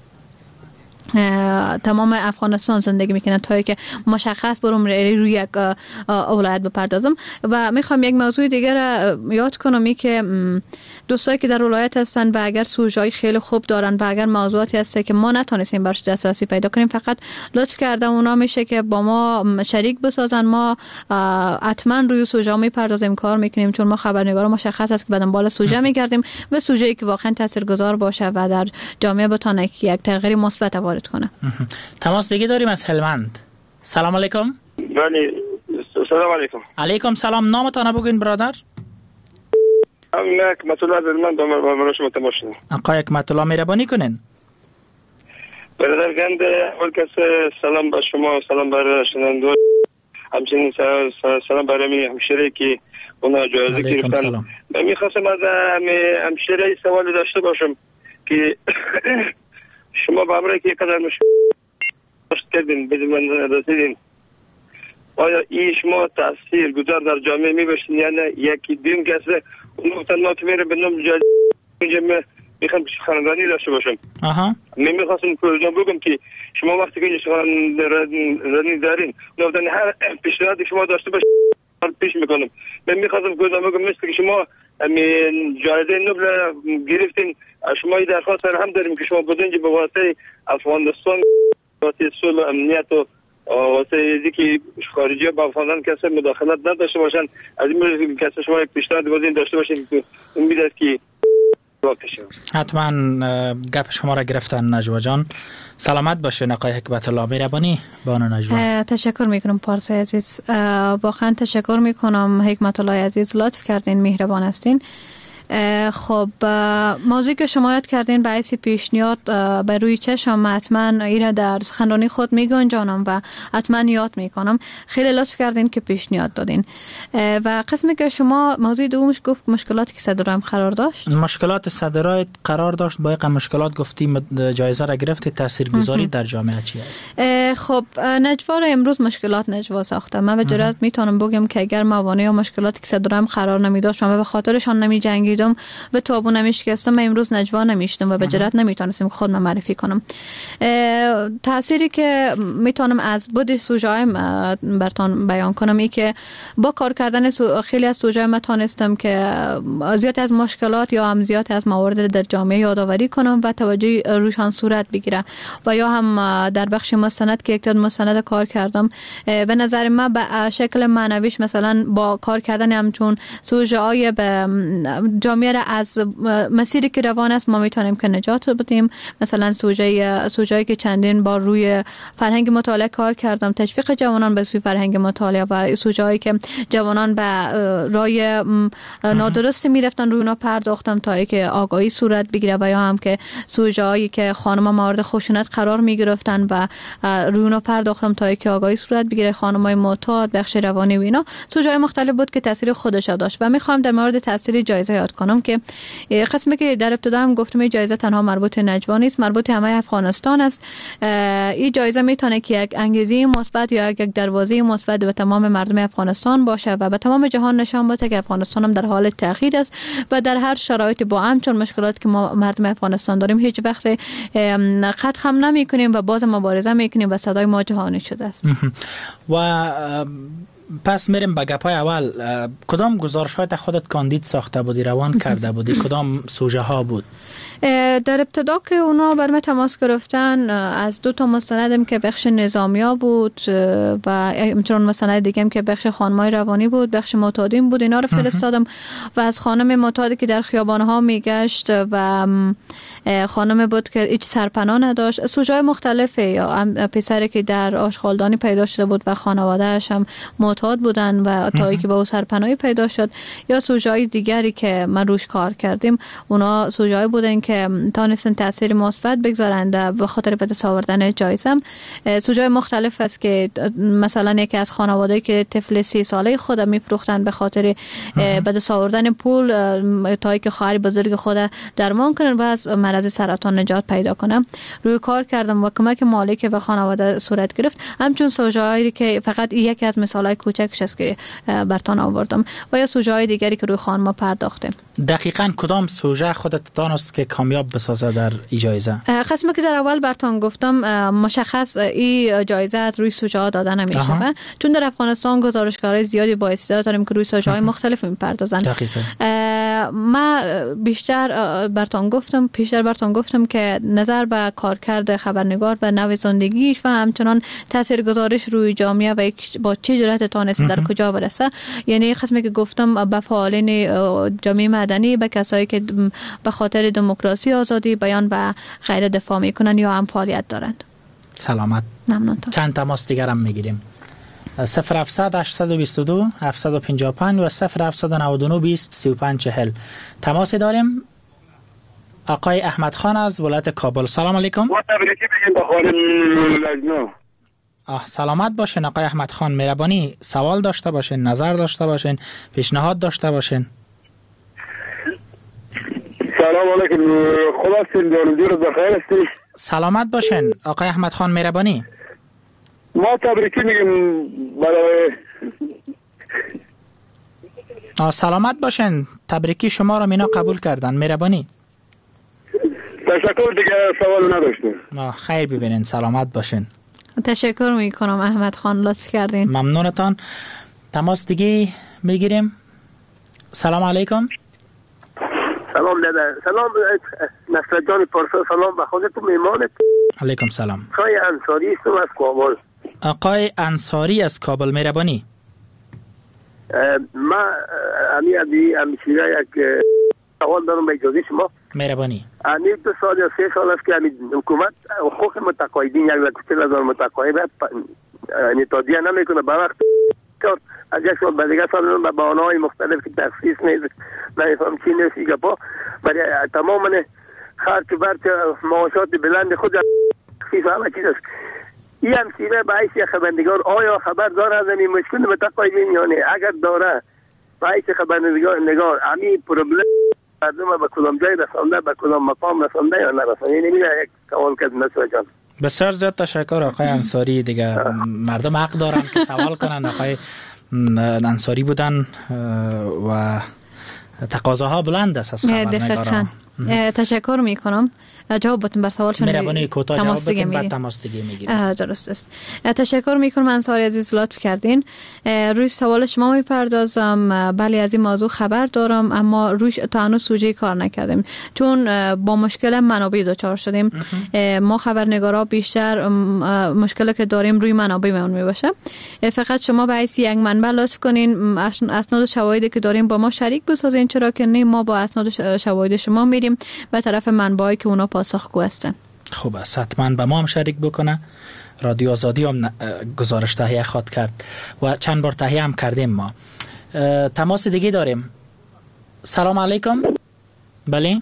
تمام افغانستان زندگی میکنن تا که مشخص برم روی یک ولایت بپردازم. و میخوام یک موضوع دیگر یاد کنم، ای که دوستایی که در ولایت هستن و اگر سوژه‌ای خیلی خوب دارن و اگر موضوعاتی هست که ما نتونستیم برش دسترسی پیدا کنیم، فقط لطف کرده اونا میشه که با ما شریک بسازن. ما حتما روی سوژه میپردازیم، کار میکنیم، چون ما خبرنگارا مشخص است که بعدن بالا سوژه میگردیم و سوژه‌ای که واقعا تاثیرگذار باشه و در جامعه بتونه یک تغییر مثبت وارد کنه. تماس دیگه داریم از هلمند. سلام علیکم. بله، سلام علیکم. علیکم سلام. نامتان بگین برادر. ام حکمت الله هلمند با شما تماس شدم. آقا حکمت الله مهربانی کنین. برادر گند، اول کس سلام به شما، سلام بر شنوندگان، همچنین سلام برای همشهری که اونا جایزه گرفتن. من می‌خواستم از همشهری سوال داشته باشم که شما با امره که قدر مشکل کردین بدون من رسیدین، آیا این شما تاثیر گذار در جامعه میباشین یا نه؟ یکی دین کسه اون تنها که میره به نام جایزه اینجا میخوام خاندانی داشته باشم. آها. من میخواستم کلجان بگم که شما وقتی که اینجا خاندانی دارین نفتن هر پیشنهادی شما داشته باشین پیش میکنم. من میخواستم کلجان بگم مثل که شما جایزه نوبل گرفتین، شما این درخواست هم داریم که شما بدونید به واسطه افغانستان، واسطه صلح و امنیت و واسطه اینکه خارجی ها با افغانان کسی مداخلت نداشته باشن، از این موردی که کسی شما یک پیشنهاد بازین داشته باشین که امید است که واقع شد. حتما گپ شما را گرفتن نجوا جان. سلامت باشه آقای حکمت الله مهربانی. بانو نجوا تشکر میکنم پارسا عزیز، واقعا تشکر میکنم حکمت الله عزیز، لطف کردین، مهربان هستین. خب موضوعی که شما یاد کردین باعث پیشنهاد به روی چشم حتما اینو در سخنرانی خود میگنجانم و حتما یاد میکنم. خیلی لطف کردین که پیشنهاد دادین. و قسمی که شما موضوع دومش گفت مشکلاتی که صدرایم قرار داشت، مشکلات صدرای قرار داشت با یک مشکلات گفتیم جایزه را گرفت، تاثیرگذاری در جامعه چی است؟ خب نجوا را امروز مشکلات نجوا ساخته. من به جرات میتونم بگم که اگر موانع یا مشکلاتی که صدرایم قرار نمیداشت و به خاطرشان نمیجنگید به تابو نمیشکستم، من امروز نجوا نمیشتم و به جرات نمیتونستم خود من معرفی کنم. تأثیری که میتونم از بود سوژه‌های براتون بیان کنم ای که با کار کردن خیلی از سوژه‌های ما تونستم که زیاد از مشکلات یا هم زیاد از موارد در جامعه یادآوری کنم و توجه روشان صورت بگیره. و یا هم در بخش مستند که یک تا مستند کار کردم، به نظر من به شکل معنویش مثلا با کار کردن همچون سوژه‌های به جامعه از مسیری که روان است ما میتونیم که نجات بدیم. مثلا سوژه سوژه‌ای که چندین بار روی فرهنگ مطالعه کار کردم، تشویق جوانان به سوی فرهنگ مطالعه و سوژه‌ای که جوانان به راه نادرست میرفتن روی اونا پرداختم تا اینکه آگاهی صورت بگیره. و یا هم که سوژه‌ای که خانم‌ها مورد خشونت قرار میگرفتن و روی اونا پرداختم تا اینکه آگاهی صورت بگیره، خانم‌های معتاد، بخش روانی و اینا. سوژه‌های مختلف بود که تاثیر خودش داشت. و میخوام در مورد تاثیر جایزه یاد کنم که قسمی که در ابتدا هم گفتم این جایزه تنها مربوط نجوا نیست، مربوط همه افغانستان است. این جایزه میتونه که یک انگیزه مثبت یا یک دروازه مثبت به تمام مردم افغانستان باشه و به تمام جهان نشان بده که افغانستان هم در حال تغییر است و در هر شرایطی با همچون مشکلاتی که ما مردم افغانستان داریم هیچ وقت قد خم نمی‌کنیم و باز مبارزه می‌کنیم و صدای ما جهانی شده است. و پس میریم به گپای اول. کدام گزارشات خودت کاندید ساخته بودی، روان کرده بودی؟ کدام سوژه ها بود؟ در ابتدا که اونا بر من تماس گرفتن از دو تا مستندم که بخش نظامیا بود و همچنان مستند دیگه که بخش خانمای روانی بود، بخش معتادین بود، اینا رو فرستادم و از خانم معتادی که در خیابان‌ها میگشت و خانم بود که هیچ سرپناه نداشت، سوژه‌های مختلفه، یا پسری که در آشغالدانی پیدا شده بود و خانواده‌اش هم معتاد بودن و تا اینکه به او سرپناهی پیدا شد، یا سوژه‌های دیگری که من روش کار کردیم، اونا سوژه‌ای بودن که تانستن تاثیر مثبت بگذارند به خاطر به دست آوردن جایزه. سوژه‌های مختلف است که مثلا یکی از خانواده‌ای که طفل سی ساله خود میفروختن به خاطر به دست آوردن پول تا اینکه خواهر بزرگ خود درمان کنن و از مرض سرطان نجات پیدا کنن، روی کار کردم و کمک مالی که به خانواده صورت گرفت. همچون سوژه‌ای که فقط یکی از مثالای کوچکش است که براتون آوردم و یا سوژه‌های دیگری که روی خانم پرداختیم. دقیقاً کدام سوژه خودت دانست که کامیاب بسازه در این جایزه؟ قسمی که در اول براتون گفتم مشخص این جایزه از روی سوژه ها دادن نمیشه، چون در افغانستان گزارشگرای زیادی با استعداد داریم که روی سوژه های مختلف میپردازن. ما بیشتر براتون گفتم پیشتر براتون گفتم که نظر به کارکرد خبرنگار و نوع زندگیش و همچنان تاثیرگذاریش روی جامعه و با چه جرأت تانسته در کجا برسه، یعنی قسمی که گفتم به فعالین جامعه مدنی، به کسایی که به خاطر دموکراسی، آزادی بیان و غیره دفاع میکنن یا هم فعالیت دارند. سلامت. ممنون. تا چند تماس دیگر هم میگیریم. صفر هفتصد هشتصد و بیست و دو هفتصد و پنجاه و پنج و صفر هفتصد و نود و نه بیست سی و پنج چهل تماسی داریم. آقای احمد خان از ولایت کابل. سلام علیکم. آه سلامت باشین آقای احمد خان. مهربانی سوال داشته باشین، نظر داشته باشین، پیشنهاد داشته باشین. سلام علیکم. خلاصین دارندی رو بخیر هستی؟ سلامت باشین آقای احمد خان مهربانی. ما تبریکی میگیم برای آه سلامت باشین. تبریکی شما رو مینا قبول کردن. مهربانی. تشکر دیگه سوال نداشتیم. آه خیر ببینین. سلامت باشین. تشکر میکنم احمد خان، لطف کردین. ممنونتان. تماس دیگه میگیریم. سلام علیکم. سلام دادا. سلام نصر جان پارسا. سلام به خودت و میمانت. علیکم سلام. آقای انصاری هستم از کابل. آقای انصاری از کابل مهربانی. ما امی ابی همشیره یک سوال دارم به اجازه شما. مهربانی. امی دو سال یا سه سال است که امی حکومت حقوق متقاعدین یک لک چهل هزار متقاعد یعنی تادیه نمیکنه به وقت کرد. از یک سال به دیگه سال به بهانه‌های مختلف که تخصیص نیست نمیفهم چی نیست ایگه پا برای تماما خرچ برچ معاشات بلند خود تخصیص همه چیز است. این همشیره به حیث خبرنگار آیا خبر داره از این مشکل متقاعدین یا نه؟ اگر داره به حیث خبرنگار نگار امی پروبلم مردم به کدام جای رسانده، به کدام مقام رسانده یا نرسانده؟ این میره یک سوال که نصر جان. بسیار زیاد تشکر آقای انصاری. دیگه مردم حق دارن که سوال کنن. آقای انصاری بودن و تقاضاها بلند است از خبرنگاران. تشکر میکنم. جواب بدم بر سوالشون. مهربانی کوتاه جواب بدین بعد تماس دیگه میگیریم. درست است. تشکر میکنم انصاری عزیز، لطف کردین. روی سوال شما میپردازم. بله از این موضوع خبر دارم اما روی تا هنوز سوژه کار نکردیم چون با مشکل منابع دچار شدیم. ما خبرنگارا بیشتر مشکلی که داریم روی منابعمون میباشه. فقط شما به حیث یک منبع لطف کنین اسناد و شواهدی که داریم با ما شریک بسازین، چرا که نه ما با اسناد و شواهد شما میریم به طرف منبعی که اونا پاسخگو هستن. خوب است، حتما با ما هم شریک بکنه. رادیو آزادی هم گزارش تهیه خواد کرد و چند بار تهیه هم کردیم. ما تماس دیگه داریم. سلام علیکم. بله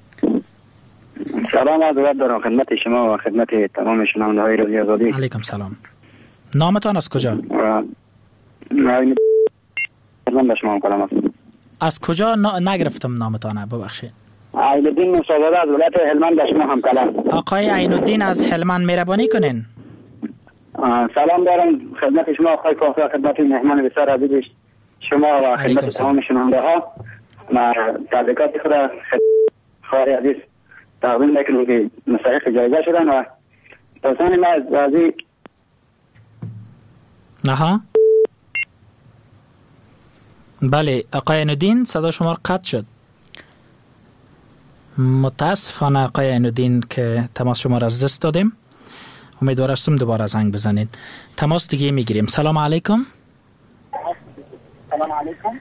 سلام عرض دارم خدمت شما و خدمت تمام شنونده های رادیو آزادی. علیکم سلام. نامتان از کجا؟ من به شما کلام است. از کجا نگرفتم نامتانه ببخشید. عینالدین مصاباده از ولایت هلمند به شما هم کلام. آقای عینالدین از هلمند مهربانی کنین. سلام دارم خدمت شما آقای کافی، خدمت مهمان بسیار عزیز شما و خدمت تمام شنونده ها. ما تبریکات خود خواهر عزیز تقدیم میکنم که مستحق جایزه شدن و دوستان ما از بازی نها بله آقای عین‌الدین صدا شما قطع شد. متاسفانه آقای عین‌الدین که تماس شما را از دست دادیم. امیدوار هستم دوباره زنگ بزنید. تماس دیگه میگیریم. سلام علیکم. سلام علیکم.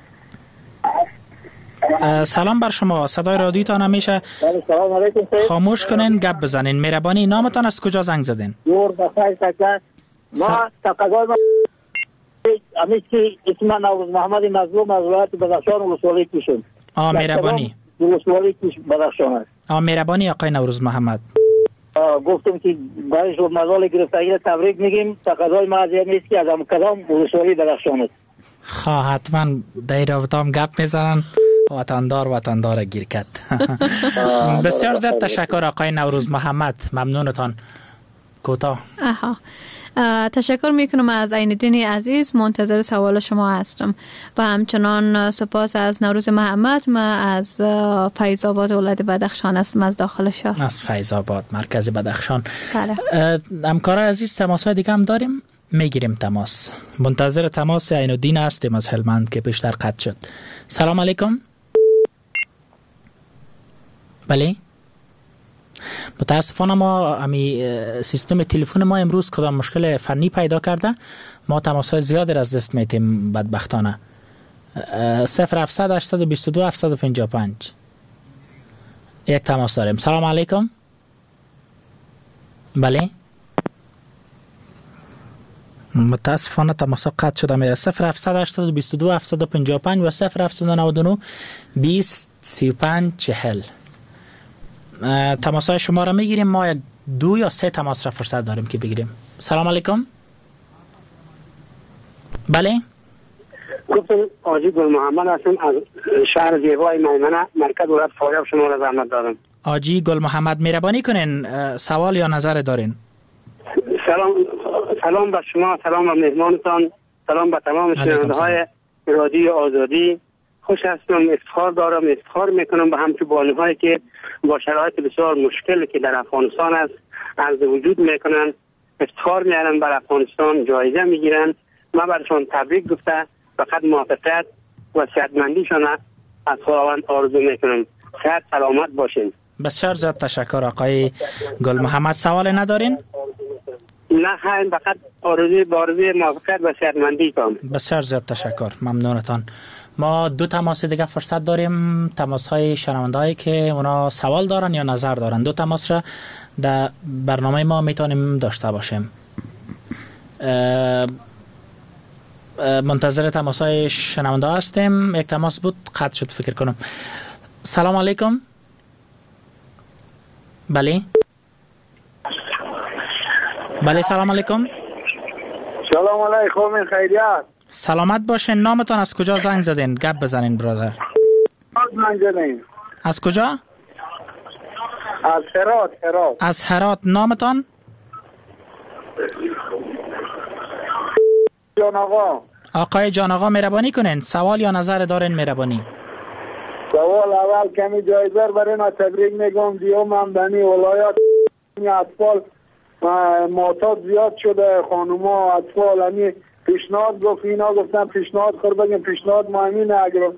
سلام بر شما. صدای رادیوتان همیشه خاموش کنین گپ بزنین. مهربانی نامتان از کجا زنگ زدین؟ نور بخیر تکر. ما تقاضای ما امیشی اسم نوروز محمد مظلوم از ولایت بدخشان ولسوالی کشم. آ مهربانی. ولسوالی کش بدخشان است. آ مهربانی آقای نوروز محمد. گفتم که برای شما مزال گرفتگی تبریک میگیم. تقاضای ما از این است که از هم کدام ولسوالی بدخشان است. خواه حتما در رابطه هم گپ میزنن. وطندار وطندار گیر کرد. بسیار زیاد تشکر آقای نوروز محمد. ممنونتان. کوتاه. آها. تشکر میکنم از عین‌الدین عزیز. منتظر سوال شما هستم و همچنان سپاس از نوروز محمد. ما از فیض آباد ولایت بدخشان هستم، از داخل شهر. از فیض آباد مرکز بدخشان. بله. همکارای عزیز تماس‌های دیگه هم داریم، میگیریم تماس. منتظر تماس عین‌الدین هستیم از هلمند که پیشتر قطع شد. سلام علیکم. بله. متاسفانه ما امی سیستم تلفن ما امروز کدام مشکل فنی پیدا کرده. ما تماس‌های زیادی را از دست میتیم بدبختانه. صفر هفتصد هشتصد و بیست و دو هفتصد و پنجاه و پنج. یک تماس داریم. سلام علیکم. بله. متاسفانه تماس قطع شده میره. صفر هفتصد هشتصد و بیست و دو هفتصد و پنجاه و پنج و صفر هفتصد و نود و نه بیست سی و پنج چهل. تماس های شما را میگیریم. ما یک دو یا سه تماس را فرصت داریم که بگیریم. سلام علیکم. بله. گفتم آجی گل محمد هستم از شهر زیبای میمنه مرکز ولایت فاریاب. شما را زحمت دادم. آجی گل محمد مهربانی کنین سوال یا نظر دارین؟ سلام سلام به شما، سلام به مهمانتان، سلام به تمام شنونده های رادیو آزادی. خوش هستم، افتخار دارم، افتخار میکنم به همچون بانوهایی که با شرایط بسیار مشکل که در افغانستان است عرض وجود میکنن. افتخار میارن بر افغانستان، جایزه میگیرن. ما برشان تبریک گفته فقط موفقیت و صحتمندیشان از خداوند آرزو میکنم. صحت سلامت باشین. بسیار زیاد تشکر آقای گل محمد. سوال ندارین؟ نه خیلی، فقط آرزوی بارزوی موفقیت و صحتمندی کنم. بسیار زیاد تشکر، ممنونتان. ما دو تماس دیگه فرصت داریم. تماس های شنوندهایی که اونا سوال دارن یا نظر دارن، دو تماس را در برنامه ما میتونیم داشته باشیم. منتظر تماس های شنونده هستیم. یک تماس بود قطع شد فکر کنم. سلام علیکم. بله بله سلام علیکم. سلام علیکم. خیریت. سلامت باشین. نامتان از کجا زنگ زدین؟ گپ بزنین برادر. از زنگ زدین. از کجا؟ از هرات. هرات. از هرات. نامتان؟ جان آقا. آقای جان آقا مهربانی کنین سوال یا نظر دارین؟ مهربانی. سوال اول کمی جایزه برای ما تبریک میگم. دیوم هم بنی ولایت اطفال معتاد زیاد شده، خانوما اطفال همی پیشنهاد گفت، اینا گفتن پیشنهاد خور بگیم پیشنهاد مهمینه. اگر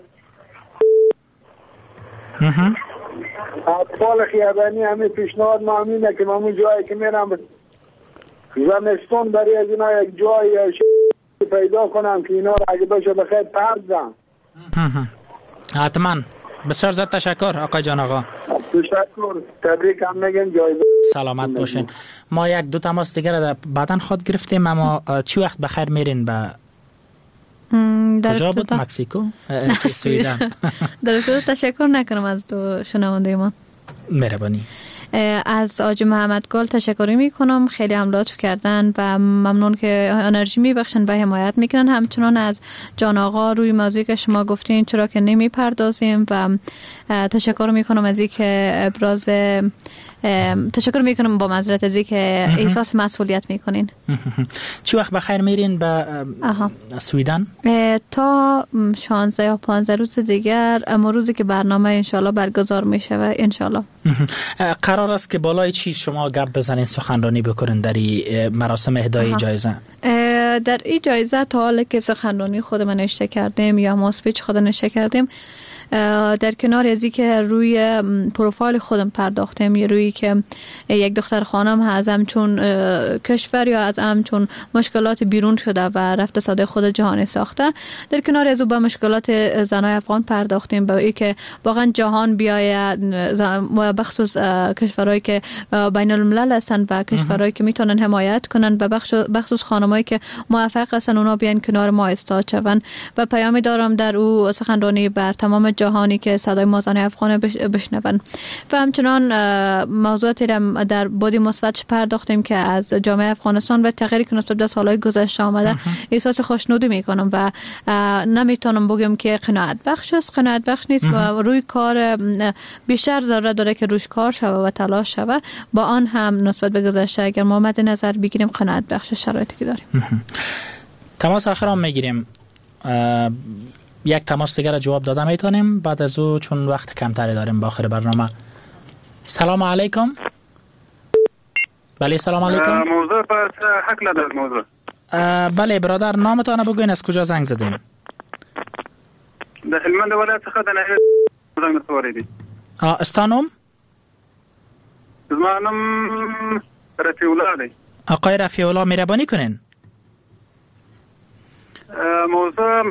اطفال خیابانی همی پیشنهاد مهمینه که همون جایی که میرم زمستون برای از اینا یک جای پیدا کنم که اینا را اگه بشه بخیر پردم. حتما. بسیار زیاد تشکر آقای جان آقا. تشکر. تبریک هم میگم. جایزه سلامت باشین. ما یک دو تماس دیگر را بعداً خود گرفتیم. اما چی وقت بخیر میرین به کجا بود؟ مکسیکو؟ سویدن. در ابتدا تشکر نکنم از دو شنونده ما. مهربانی. از آجی محمد گل تشکری میکنم، خیلی هم لطف کردن و ممنون که انرژی میبخشن و حمایت میکنن. همچنان از جان آقا روی موضوعی که شما گفتین چرا که نمیپردازیم و تشکر میکنم از اینکه ابراز تشکر میکنم با معذرت از اینکه احساس مسئولیت میکنین. چی وقت بخیر میرین به سویدن؟ تا شانزده یا پانزده روز دیگر، اما روزی که برنامه انشالله برگزار میشه و انشالله قرار است که بالای چی شما گپ بزنین، سخنرانی بکنین در مراسم اهدای جایزه؟ در این جایزه تا حالا که سخنرانی خود من نوشته کردیم یا ما اسپیچ خود نوشته کردیم، در کنار ازی که روی پروفایل خودم پرداختم، یا روی که یک دختر خانم از همچون کشور یا از همچون مشکلات بیرون شده و رفته ساده خود جهانی ساخته، در کنار ازو به مشکلات زنای افغان پرداختیم، به ای که واقعا جهان بیاید، بخصوص کشورهایی که بین الملل هستند و کشورهایی که میتونن حمایت کنن، و بخصوص خانمایی که موفق هستن اونا بیان کنار ما استاد شون. و پیامی دارم در او سخنرانی بر تمام جهانی که صدای ما زنای افغان بشنون. و همچنان موضوعاتی را در بودی مثبت پرداختیم که از جامعه افغانستان و تغییری که نسبت به سالهای گذشته آمده احساس خوشنودی میکنم و نمیتونم بگم که قناعت بخش است. قناعت بخش نیست و روی کار بیشتر ضرورت داره که روش کار شوه و تلاش شوه. با آن هم نسبت به گذشته اگر ما مد نظر بگیریم قناعت بخش شرایطی که داریم. تماس آخر هم میگیریم. یک تماس دیگر جواب داده میتونیم، بعد از او چون وقت کمتری داریم با آخر برنامه. سلام علیکم. بله سلام علیکم. موضوع پس حق نداره موضوع. بله برادر، نامتان بگوین، از کجا زنگ زدین؟ در هلمند ولایت څخه د نهر زنگ سواریدی. استانم؟ زما نام رفیع الله دی. آقای رفیع الله مهربانی کنین. موضوع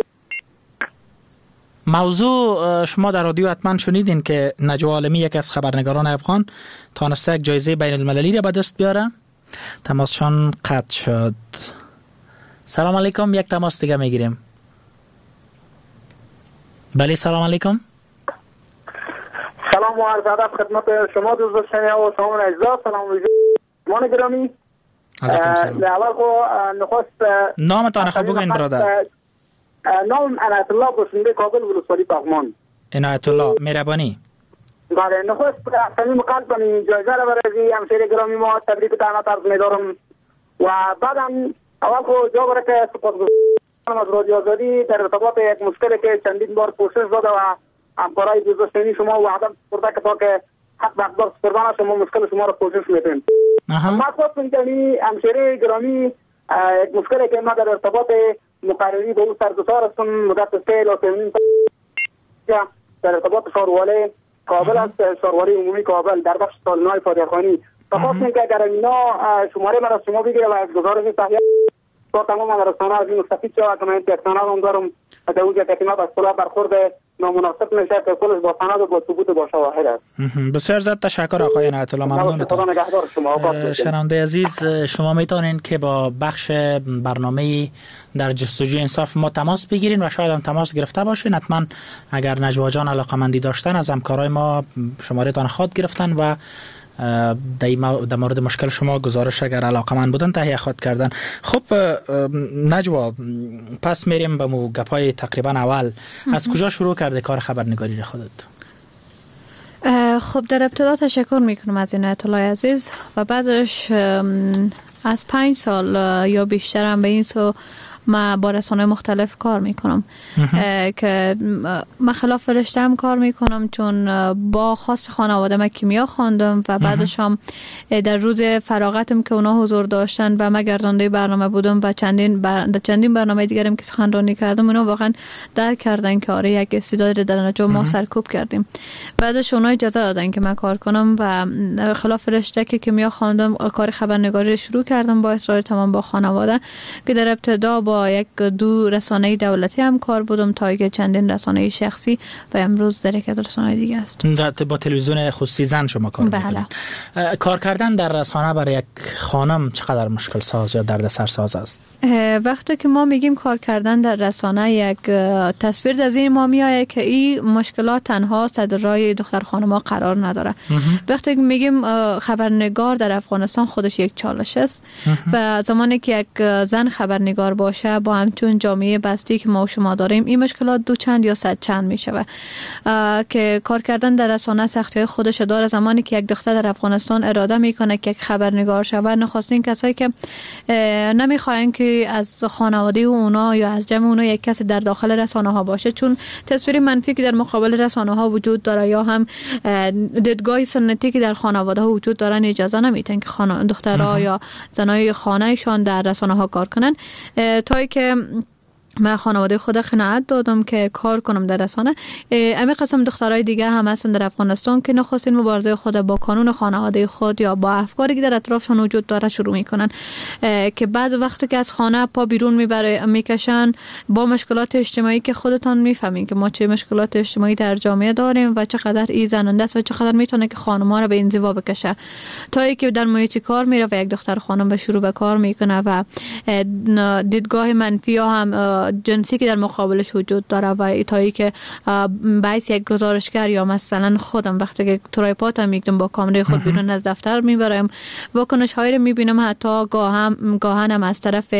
موضوع شما در رادیو حتما شنیدین که نجوا عالمی یک از خبرنگاران افغان تانسته یک جایزه بین المللی را به دست بیاره. تماسشان قطع شد. سلام علیکم، یک تماس دیگه میگیریم. بله سلام علیکم. سلام و عرض ادب خدمت شما دوست شنونده و شما اجزا. سلام علیکم گرامی. علیکم سلام. اول خو نخست نامتان خو بگوین برادر. نام عنایت الله باشنده کابل ولسوالی پغمان. عنایت الله مهربانی. بله نخست صمیم قلب این جایزه را برای همشهری گرامی ما تبریک و تهنیت عرض می‌دارم و بعدم اول خو جا برای که سپاسگزارم از رادیو آزادی در ارتباط یک مشکلی که چندین بار پرسش داده و همکارای دوستانی شما وعده کرده که تا که حق به حقدار سپردن شما مشکل شما را پرسش می‌کنیم. ما خواستم که همشهری گرامی یک مشکلی که ما در ارتباط مقرری به او سرگزار هستم مدت سه الی سه نیم در ارتباط شارواله کابل است، شارواله عمومی کابل در بخش سالن‌های فاتحخانی. خواستم که اگر اینا شماره من از شما بگیره و از گزارش تهیه تا تمام رسانه از این مستفید شود که من یک سند هم دارم در اونجا که از اصطلاح برخورد نامناسب میشه که کلش با سند و با ثبوت با شواهد است. بسیار زیاد تشکر آقای عنایت الله، ممنونتون. شنونده عزیز، شما میتونین که با بخش برنامه در جستجوی انصاف ما تماس بگیرین و شاید هم تماس گرفته باشین. حتما اگر نجوا جان علاقه‌مندی داشتن از همکارای ما شماره تان خود گرفتن و در مورد مشکل شما گزارش اگر علاقه‌مند بودن تهیه خود کردن. خب نجوا، پس میریم به مو گپای تقریبا اول. از کجا شروع کرده کار خبرنگاری را خودت؟ خب در ابتدا تشکر میکنم از عنایت الله عزیز و بعدش از پنج سال یا بیشتر هم به این سو ما با رسانه مختلف کار میکنم که من خلاف فرشته هم کار میکنم چون با خواست خانواده من کیمیا خواندم و بعدش هم در روز فراغتم که اونا حضور داشتن و من گرداننده برنامه بودم و چندین بر... چندین برنامه دیگرم که سخنرانی کردم اونا واقعا درک کردن که آره یک استعداد در نجوا ما سرکوب کردیم. بعدش اونا اجازه دادن که من کار کنم و خلاف فرشته که کیمیا خواندم کار خبرنگاری شروع کردم با اصرار تمام با خانواده که در ابتدا با یک دو رسانه دولتی هم کار بودم تا که چندین رسانه شخصی و امروز در یک رسانه دیگه است. با تلویزیون خصوصی زن شما کار میکنید. بله. کار کردن در رسانه برای یک خانم چقدر مشکل ساز یا دردسر ساز است؟ وقتی که ما میگیم کار کردن در رسانه یک تصویر از این ما میایه که این مشکلات تنها صدر رای دختر خانم‌ها قرار نداره. وقتی که میگیم خبرنگار در افغانستان خودش یک چالش است و زمانی که یک زن خبرنگار باشه باشه با همچون جامعه بستی که ما و شما داریم این مشکلات دو چند یا صد چند می شود که کار کردن در رسانه سختی خودش داره. زمانی که یک دختر در افغانستان اراده میکنه که یک خبرنگار شود، نخستین کسایی که نمیخواین که از خانواده اونا یا از جمع اونا یک کسی در داخل رسانه ها باشه، چون تصویر منفی که در مقابل رسانه ها وجود داره یا هم دیدگاه سنتی که در خانواده ها وجود دارن اجازه نمیتن که خانه دخترها یا زنای خانهشان در رسانه ها کار کنن. تا که من خانواده خود قناعت دادم که کار کنم در رسانه. امی قسم دخترای دیگه هم هستن در افغانستان که نخستین مبارزه خود با قانون خانواده خود یا با افکاری که در اطرافشون وجود داره شروع میکنن، که بعد وقتی که از خانه پا بیرون میبره میکشن با مشکلات اجتماعی که خودتان میفهمین که ما چه مشکلات اجتماعی در جامعه داریم و چقدر ای زننده است و چقدر میتونه که خانم‌ها رو به انزوا بکشه. تا اینکه در محیط کار میره و یک دختر خانم به شروع به کار میکنه و دیدگاه منفی هم جنسی که در مقابلش وجود داره و تایی که باعث یک گزارشگر یا مثلا خودم وقتی که ترایپات میگم با کامره خود بیرون از دفتر میبرم واکنش هایی رو میبینم، حتی گاهم گاهن هم از طرف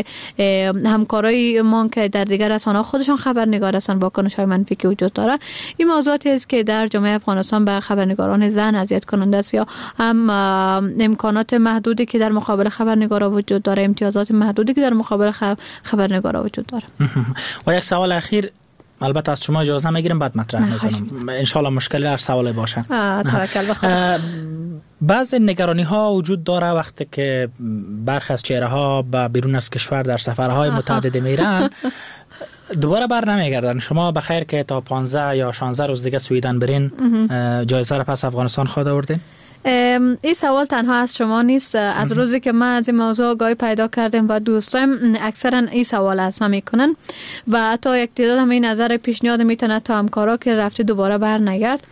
همکارای ما که در دیگر رسانه‌ها خودشون خبرنگار هستن واکنش های منفی که وجود داره. این موضوعاتی است که در جامعه افغانستان به خبرنگاران زن اذیت کننده است، یا هم امکانات محدودی که در مقابل خبرنگارا وجود داره، امتیازات محدودی که در مقابل خبرنگارا وجود داره. و یک سوال اخیر، البته از شما اجازه میگیرم بعد مطرح میکنم، انشالله مشکلی هر سوالی باشه. توکل به خدا. بعض نگرانی ها وجود داره وقتی که برخی از چهره ها به بیرون از کشور در سفرهای متعدد میرن دوباره بر نمیگردن. شما بخیر که تا پانزده یا شانزده روز دیگه سویدن برین، جایزه را پس افغانستان خواهد آوردین؟ این سوال تنها از شما نیست. از روزی که من از این موضوع آگاهی پیدا کردم و دوستم اکثرا این سوال از من میکنن و حتی یک تعداد هم این نظر پیشنهاد میتونه تا همکارا که رفتی دوباره بر نگرد.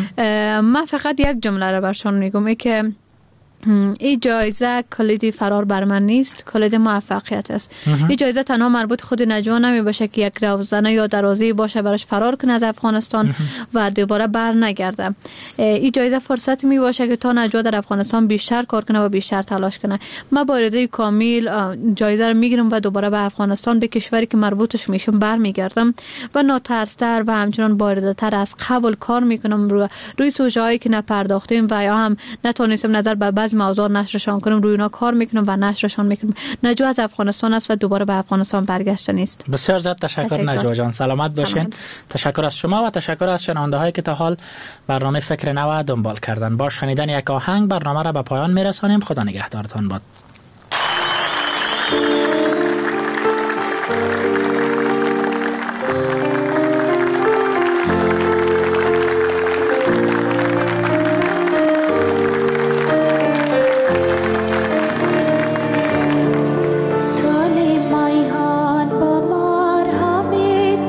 من فقط یک جمله رو برشان میگم، ای که این جایزه کلیدی فرار بر من نیست، کلید موفقیت است. این جایزه تنها مربوط خود نجوا نمی باشه که یک روزنه یا درازی باشه براش فرار کنه از افغانستان و دوباره بر نگرده. این جایزه فرصت می باشه که تا نجوا در افغانستان بیشتر کار کنه و بیشتر تلاش کنه. من با اراده کامل جایزه رو میگیرم و دوباره به افغانستان، به کشوری که مربوطش میشم برمیگردم و ناترس‌تر و همچنان با اراده تر از قبل کار میکنم روی روی سوژه‌هایی که نپرداختیم و یا هم نتونستیم نظر به بعض موضوع نشرشان کنم، روی اونا کار میکنم و نشرشان میکنم. نجوا از افغانستان است و دوباره به افغانستان برگشته نیست. بسیار زیاد تشکر, تشکر. نجوا جان، سلامت باشین. تشکر از شما و تشکر از شنونده هایی که تا حال برنامه فکر نو دنبال کردن. با شنیدن یک آهنگ برنامه را به پایان میرسانیم. خدا نگهدارتان باد.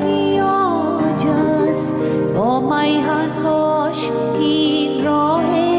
این راه